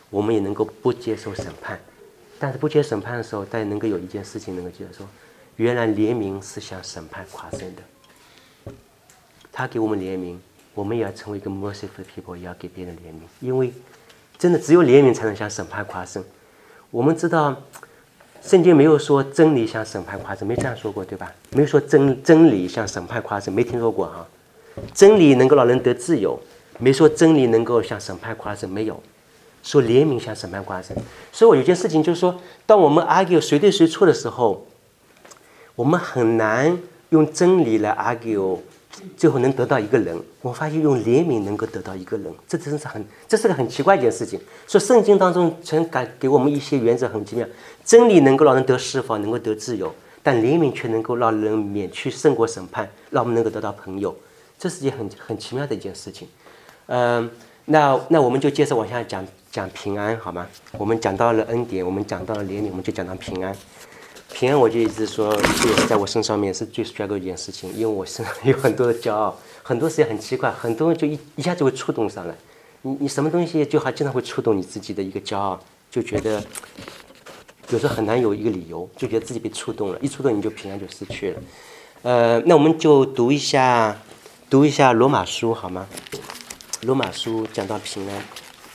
A: 我们也能够不接受审判。但是不接受审判的时候，大家能够有一件事情能够记得说，原来怜悯是向审判夸胜的。他给我们怜悯，我们也要成为一个 merciful people， 也要给别人怜悯，因为真的只有怜悯才能向审判夸胜。我们知道圣经没有说真理向审判夸胜，没这样说过，对吧？没有说真理向审判夸胜，没听说过哈。真理能够让人得自由，没说真理能够向审判夸胜，没有说怜悯向审判夸胜。所以我有件事情就是说，当我们 argue 谁对谁错的时候，我们很难用真理来 argue， 最后能得到一个人。我发现用怜悯能够得到一个人，这是个很奇怪一件事情。所以圣经当中曾给我们一些原则很奇妙，真理能够让人得释放，能够得自由，但怜悯却能够让人免去胜过审判，让我们能够得到朋友。这是一件很奇妙的一件事情。那我们就接着往下讲平安好吗？我们讲到了恩典，我们讲到了怜悯，我们就讲到平安。平安我就一直说，这也是在我身上面是最 struggle 的一件事情，因为我身上有很多的骄傲，很多事情很奇怪，很多人就一下就会触动上来。你什么东西就经常会触动你自己的一个骄傲，就觉得有时候很难有一个理由，就觉得自己被触动了，一触动你就平安就失去了。那我们就读一下罗马书好吗？罗马书讲到平安，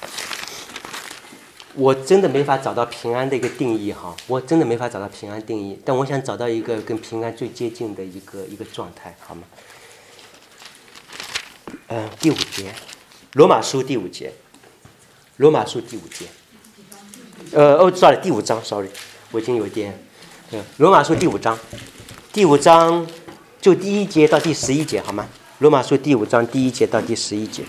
A: 我真的没法找到平安的一个定义哈，我真的没法找到平安定义，但我想找到一个跟平安最接近的一个状态好吗？第5节，罗马书第5节，罗马书第5节，sorry， 第5章 ，sorry， 我已经有点，罗马书第5章，第5章就第1节到第11节好吗？罗马书第5章第1节到第11节。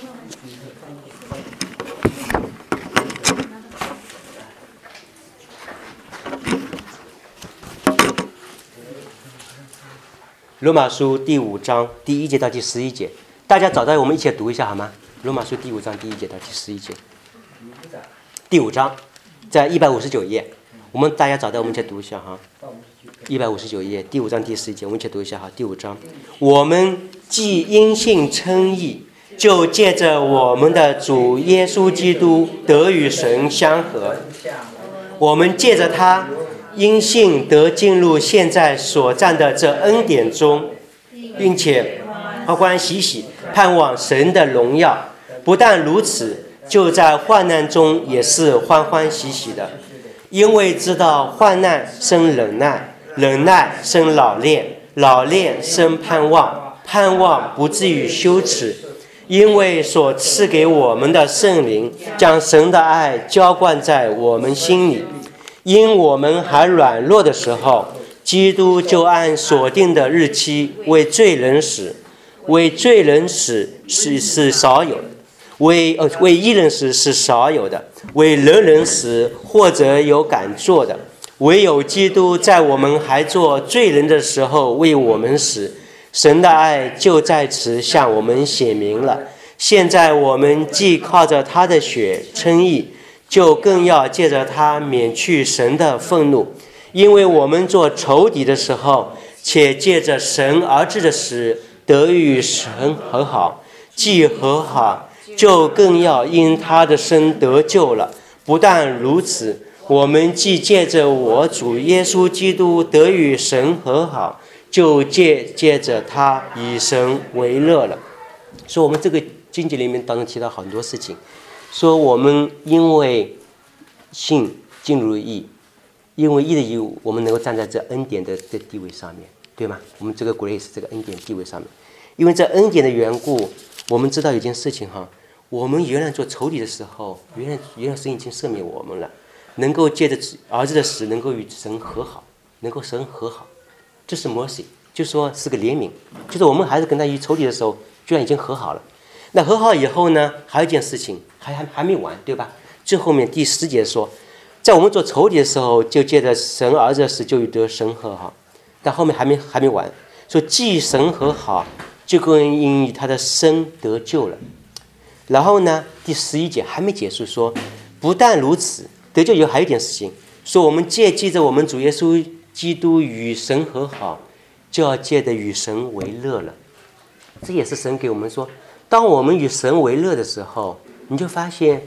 A: 罗马书第5章第1节到第11节，大家找到我们一起读一下好吗？罗马书第5章第1节到第11节。第5章在159页，我们大家找到我们一起读一下哈。159页第5章第11节，我们一起读一下哈。第5章，我们既因信称义，就借着我们的主耶稣基督得与神相合。我们借着他因信得进入现在所站的这恩典中，并且欢欢喜喜盼望神的荣耀。不但如此，就在患难中也是欢欢喜喜的，因为知道患难生忍耐，忍耐生老练，老练生盼望，盼望不至于羞耻，因为所赐给我们的圣灵将神的爱浇灌在我们心里。因我们还软弱的时候，基督就按所定的日期为罪人死，为罪人死是少有的，为义人死是少有的，为人死或者有敢做的，唯有基督在我们还做罪人的时候为我们死，神的爱就在此向我们显明了。现在我们既靠着他的血称义，就更要借着他免去神的愤怒，因为我们做仇敌的时候，且借着神儿子的死得与神和好，既和好，就更要因他的生得救了。不但如此，我们既借着我主耶稣基督得与神和好，就借着他以神为乐了。所以我们这个经节里面当中提到很多事情，说我们因为信进入义，因为义的义务，我们能够站在这恩典的地位上面，对吗？我们这个 grace 这个恩典地位上面，因为这恩典的缘故，我们知道有件事情哈，我们原来做仇敌的时候，原来神已经赦免我们了，能够借着儿子的死，能够与神和好，能够神和好，这是 mercy， 就说是个怜悯，就是我们还是跟他与仇敌的时候，居然已经和好了。那和好以后呢，还有一件事情还没完，对吧？最后面第10节说，在我们做仇敌的时候，就借着神儿子的死就与得神和好，但后面还没完，说既神和好，就更因他的生得救了。然后呢，第11节还没结束，说不但如此，得救以后还有一件事情，说我们借着我们主耶稣基督与神和好，就要借着与神为乐了。这也是神给我们说，当我们与神为乐的时候，你就发现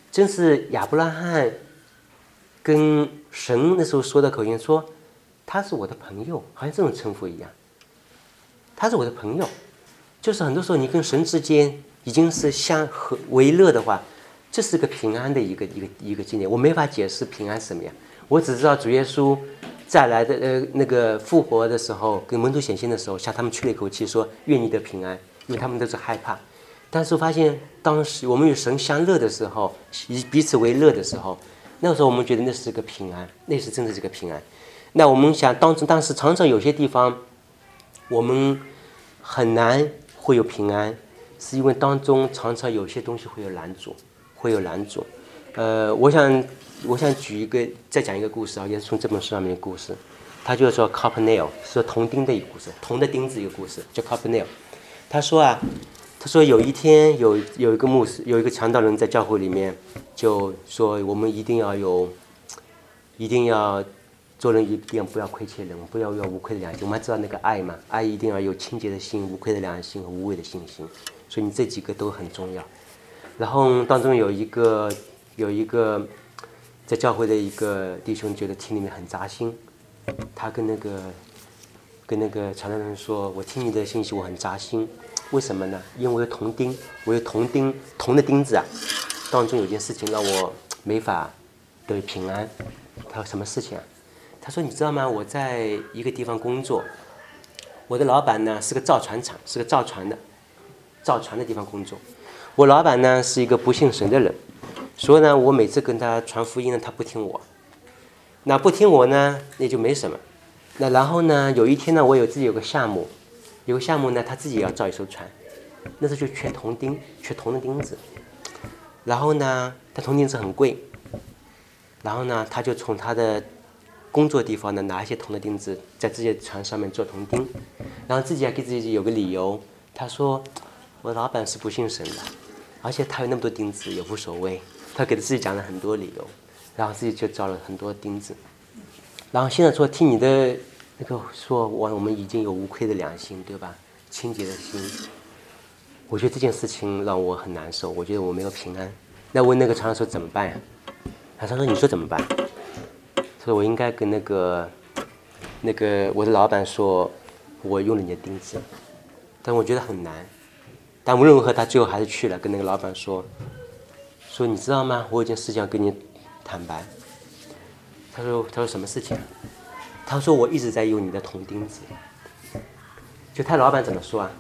A: 正是亚伯拉罕跟神那时候说的口音，说他是我的朋友，好像这种称呼一样。他是我的朋友，就是很多时候你跟神之间已经是相和为乐的话，这是个平安的一个经验。我没法解释平安是什么样，我只知道主耶稣再来的那个复活的时候，跟门徒显现的时候，向他们吹了一口气，说愿你得平安，因为他们都是害怕。但是我发现，当时我们与神相乐的时候，彼此为乐的时候，那个时候我们觉得那是个平安，那是真的是个平安。那我们想，当时常常有些地方，我们很难会有平安，是因为当中常常有些东西会有拦阻，我想举一个，再讲一个故事啊，也是从这本书上面的故事。他就是说 copper nail， 说铜钉的一个故事，铜的钉子一个故事，叫 copper nail。他说有一天有一个牧师，有一个传道人在教会里面就说，我们一定要做人一定不要亏欠人，不要有无愧的良心。我们还知道那个爱嘛，爱一定要有清洁的心、无愧的良心和无畏的信心。所以你这几个都很重要。然后当中有一个在教会的一个弟兄觉得听里面很扎心，他跟那个传道人说：“我听你的信息我很扎心，为什么呢？因为我有铜钉，铜的钉子啊，当中有件事情让我没法得平安。”他说什么事情啊？他说：“你知道吗？我在一个地方工作，我的老板呢是个造船厂，是个造船的地方工作。我老板呢是一个不信神的人，所以呢，我每次跟他传福音呢，他不听我。那不听我呢，那就没什么。那然后呢，有一天呢，我自己有个项目呢，他自己也要造一艘船，那时候就缺铜的钉子。然后呢，他铜钉子很贵，然后呢，他就从他的工作地方呢拿一些铜的钉子，在自己的船上面做铜钉，然后自己还给自己有个理由，他说我老板是不信神的，而且他有那么多钉子也无所谓，他给自己讲了很多理由，然后自己就造了很多钉子。然后现在说听你的那个说我们已经有无愧的良心，对吧？清洁的心，我觉得这件事情让我很难受，我觉得我没有平安。那问那个传道说怎么办呀？他说你说怎么办？所以我应该跟那个我的老板说，我用了你的钉子，但我觉得很难。但无论如何，他最后还是去了，跟那个老板说你知道吗？我有件事情要跟你坦白。他说什么事情？他说我一直在用你的铜钉子。就他老板怎么说啊？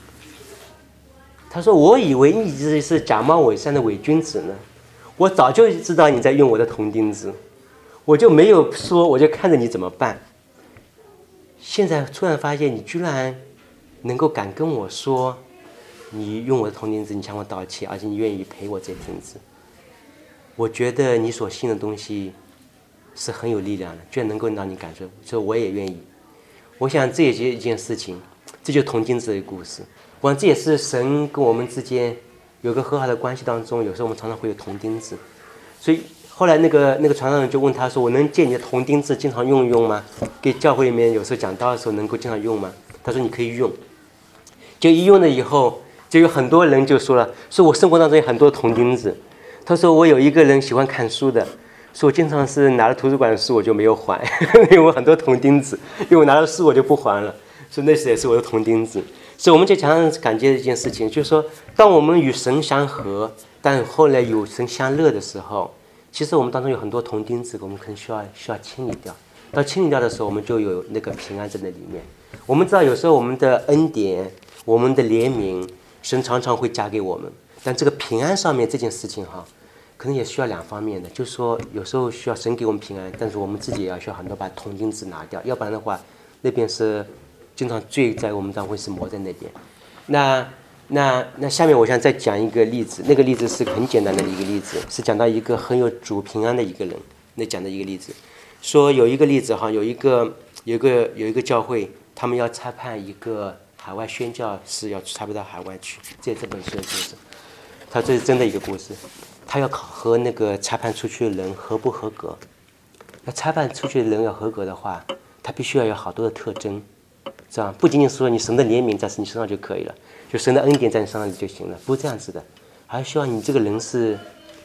A: 他说我以为你一直是假冒伪善的伪君子呢，我早就知道你在用我的铜钉子。我就没有说，我就看着你怎么办。现在突然发现你居然能够敢跟我说，你用我的铜钉子，你向我道歉，而且你愿意赔我这些钉子。我觉得你所信的东西是很有力量的，居然能够让你感受，所以我也愿意。我想这也是一件事情，这就是铜钉子的故事。我想这也是神跟我们之间有个和好的关系当中，有时候我们常常会有铜钉子，所以。后来那个传道人就问他说：“我能借你的铜钉子经常用吗？给教会里面有时候讲道的时候能够经常用吗？”他说：“你可以用。”就一用了以后，就有很多人就说了：“说我生活当中有很多铜钉子。”他说：“我有一个人喜欢看书的，说我经常是拿了图书馆的书我就没有还，因为我很多铜钉子，因为我拿了书我就不还了。说那也是我的铜钉子。”所以我们就常常感觉一件事情，就是说，当我们与神相合，但后来与神相乐的时候。其实我们当中有很多铜钉子，我们可能需要清理掉。到清理掉的时候，我们就有那个平安在那里面。我们知道有时候我们的恩典、我们的怜悯，神常常会加给我们。但这个平安上面这件事情可能也需要两方面的，就是说有时候需要神给我们平安，但是我们自己也要需要很多把铜钉子拿掉，要不然的话，那边是经常罪在我们当中会是磨在那边。那下面我想再讲一个例子，那个例子是很简单的一个例子，是讲到一个很有主平安的一个人，那讲的一个例子，说有一个例子有一个教会，他们要裁判一个海外宣教士要裁判到海外去，这本书的故事，他这是真的一个故事，他要考核那个裁判出去的人合不合格，那裁判出去的人要合格的话，他必须要有好多的特征，这样不仅仅是说你神的怜悯在你身上就可以了。就神的恩典在你身上就行了，不是这样子的，还需要你这个人是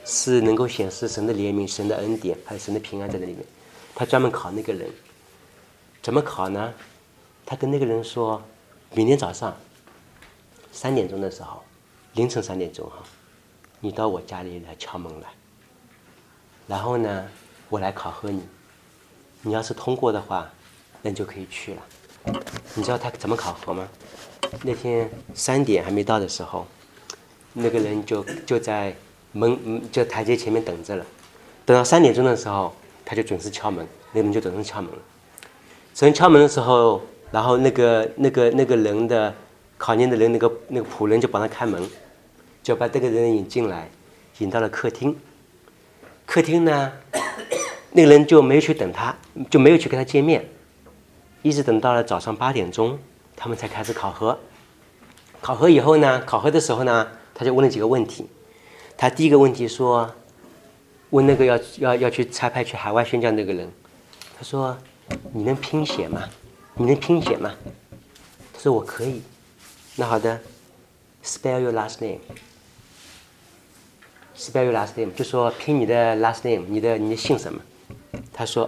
A: 是能够显示神的怜悯、神的恩典，还有神的平安在那里面。他专门考那个人，怎么考呢？他跟那个人说，明天早上3点钟的时候，凌晨3点钟哈，你到我家里来敲门来，然后呢，我来考核你，你要是通过的话，那你就可以去了。你知道他怎么考核吗？那天3点还没到的时候，那个人就在就台阶前面等着了。等到3点钟的时候，他就准时敲门，那个人就准时敲门了。准时敲门的时候，然后那个人的考验的人，那个仆人就帮他开门，就把这个人引进来，引到了客厅。客厅呢，那个人就没有去等他，就没有去跟他见面，一直等到了早上8点钟，他们才开始考核。考核以后呢，考核的时候呢，他就问了几个问题。他第一个问题说，问那个要去差派去海外宣教那个人，他说：“你能拼写吗？你能拼写吗？”他说：“我可以。”那好的 ，spell your last name。spell your last name 就说拼你的 last name， 你的姓什么？他说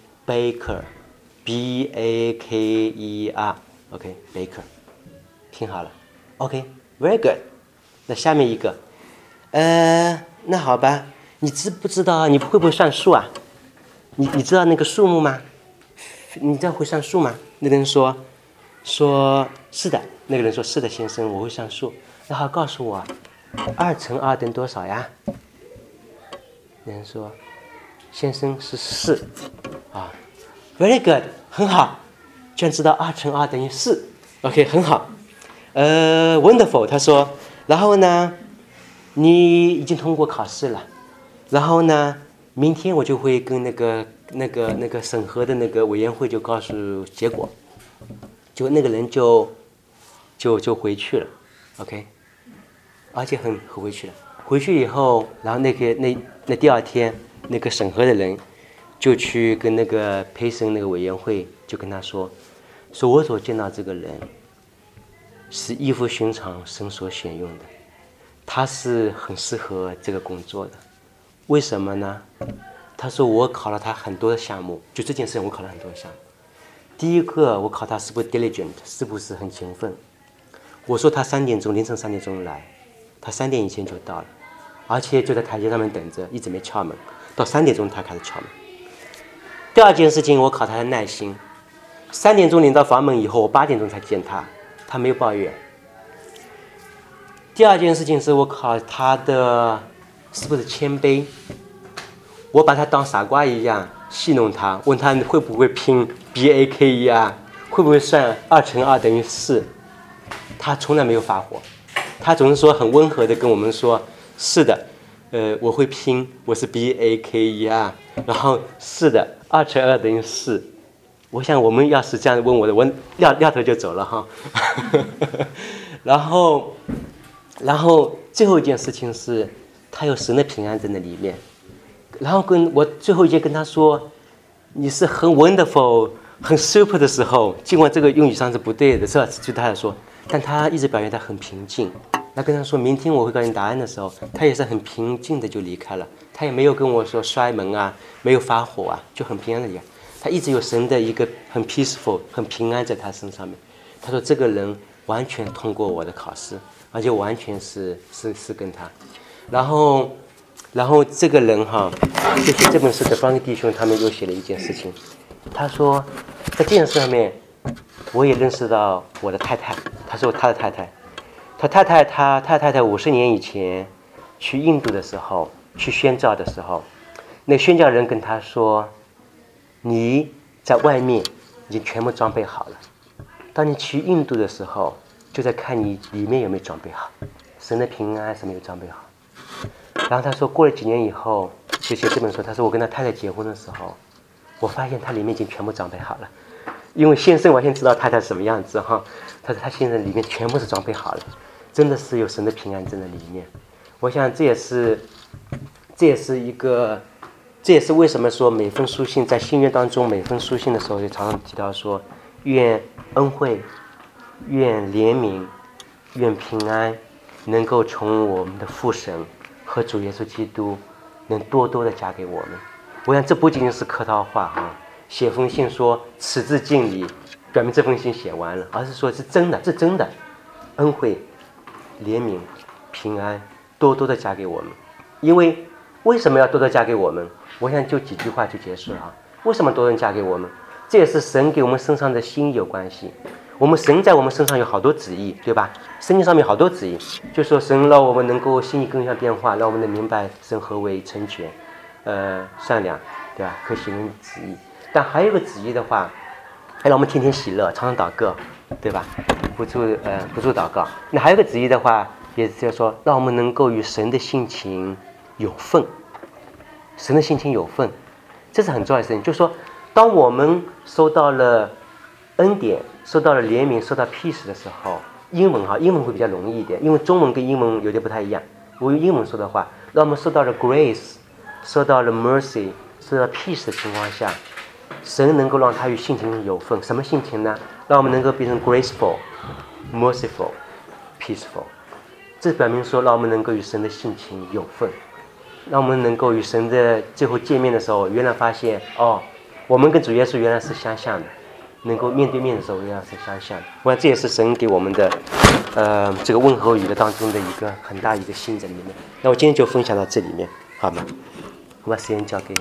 A: OK，Baker，B-A-K-E-R，OK，Baker，拼好了。OK，very good。那下面一个，那好吧，你知不知道你会不会算数啊？你知道那个数目吗？你知道会算数吗？那个人说是的。那个人说是的，先生，我会算数。那好，告诉我，2乘2等多少呀？那人说，先生是4。啊 ，very good， 很好，居然知道2乘2等于4。OK， 很好。wonderful， 他说，然后呢，你已经通过考试了，然后呢，明天我就会跟那个审核的那个委员会就告诉结果，就那个人就回去了 ，OK， 而且很回去了。回去以后，然后那第2天，那个审核的人就去跟那个陪审那个委员会就跟他说我所见到这个人是异乎寻常，神所选用的，他是很适合这个工作的。为什么呢？他说我考了他很多的项目，就这件事情我考了很多的项目。第一个，我考他是不是 diligent， 是不是很勤奋。我说他凌晨3点钟来，他3点以前就到了，而且就在台阶上面等着，一直没敲门，到3点钟他开始敲门。第二件事情，我考他的耐心。3点钟领到房门以后，我8点钟才见他，他没有抱怨。第二件事情是我考他的是不是谦卑。我把他当傻瓜一样戏弄他，问他会不会拼 BAKER， 会不会算2乘2等于4。他从来没有发火，他总是说很温和的跟我们说，是的，我会拼，我是 BAKER， 然后是的，2乘2等于4。我想我们要是这样问我的，我撂头就走了哈。然后最后一件事情是，他有神的平安在那里面。然后我最后一节跟他说，你是很 wonderful 很 super 的时候，尽管这个用语上是不对的，是吧？就他来说，但他一直表现他很平静。那跟他说明天我会告诉你答案的时候，他也是很平静的就离开了，他也没有跟我说摔门啊，没有发火啊，就很平安的离开。他一直有神的一个很 peaceful 很平安在他身上面。他说这个人完全通过我的考试，而且完全是跟他。然后这个人哈，就是这本书的方弟兄他们又写了一件事情。他说在这件事上面，我也认识到我的太太。他说他的太太，他太太50年以前去印度的时候，去宣教的时候，那宣教人跟他说，你在外面已经全部装备好了，当你去印度的时候，就在看你里面有没有装备好，神的平安是没有装备好。然后他说过了几年以后，就写这本书，他说我跟他太太结婚的时候，我发现他里面已经全部装备好了，因为先生完全知道太太什么样子哈。他说他现在里面全部是装备好了，真的是有神的平安在那里面。我想这也是为什么说每封书信在新约当中，每封书信的时候就常常提到说，愿恩惠，愿怜悯，愿平安能够从我们的父神和主耶稣基督能多多的加给我们。我想这不仅仅是客套话啊，写封信说此致敬礼，表明这封信写完了，而是说是真的，是真的恩惠、怜悯、平安多多的加给我们。因为什么要多多加给我们？我想就几句话就结束了啊。为什么多人加给我们？这也是神给我们身上的心有关系。神在我们身上有好多旨意，对吧？圣经上面有好多旨意，就说神让我们能够心意更新变化，让我们能明白神何为成全，善良，对吧？可喜人旨意。但还有一个旨意的话，让我们天天喜乐，常常祷告，对吧？不住祷告。那还有一个旨意的话，也就是说让我们能够与神的性情有份，神的性情有份，这是很重要的事情。就是说，当我们收到了恩典，受到了怜悯，受到 peace 的时候，英文会比较容易一点，因为中文跟英文有点不太一样。我用英文说的话，让我们受到了 grace， 受到了 mercy， 受到 peace 的情况下，神能够让他与性情有份。什么性情呢？让我们能够变成 graceful、merciful、peaceful。这表明说，让我们能够与神的性情有份，让我们能够与神的最后见面的时候，原来发现我们跟主耶稣原来是相像的。能够面对面的时候，原来是相像的。我想这也是神给我们的，这个问候语的当中的一个很大一个心在里面。那我今天就分享到这里面，好吗？我把时间交给你。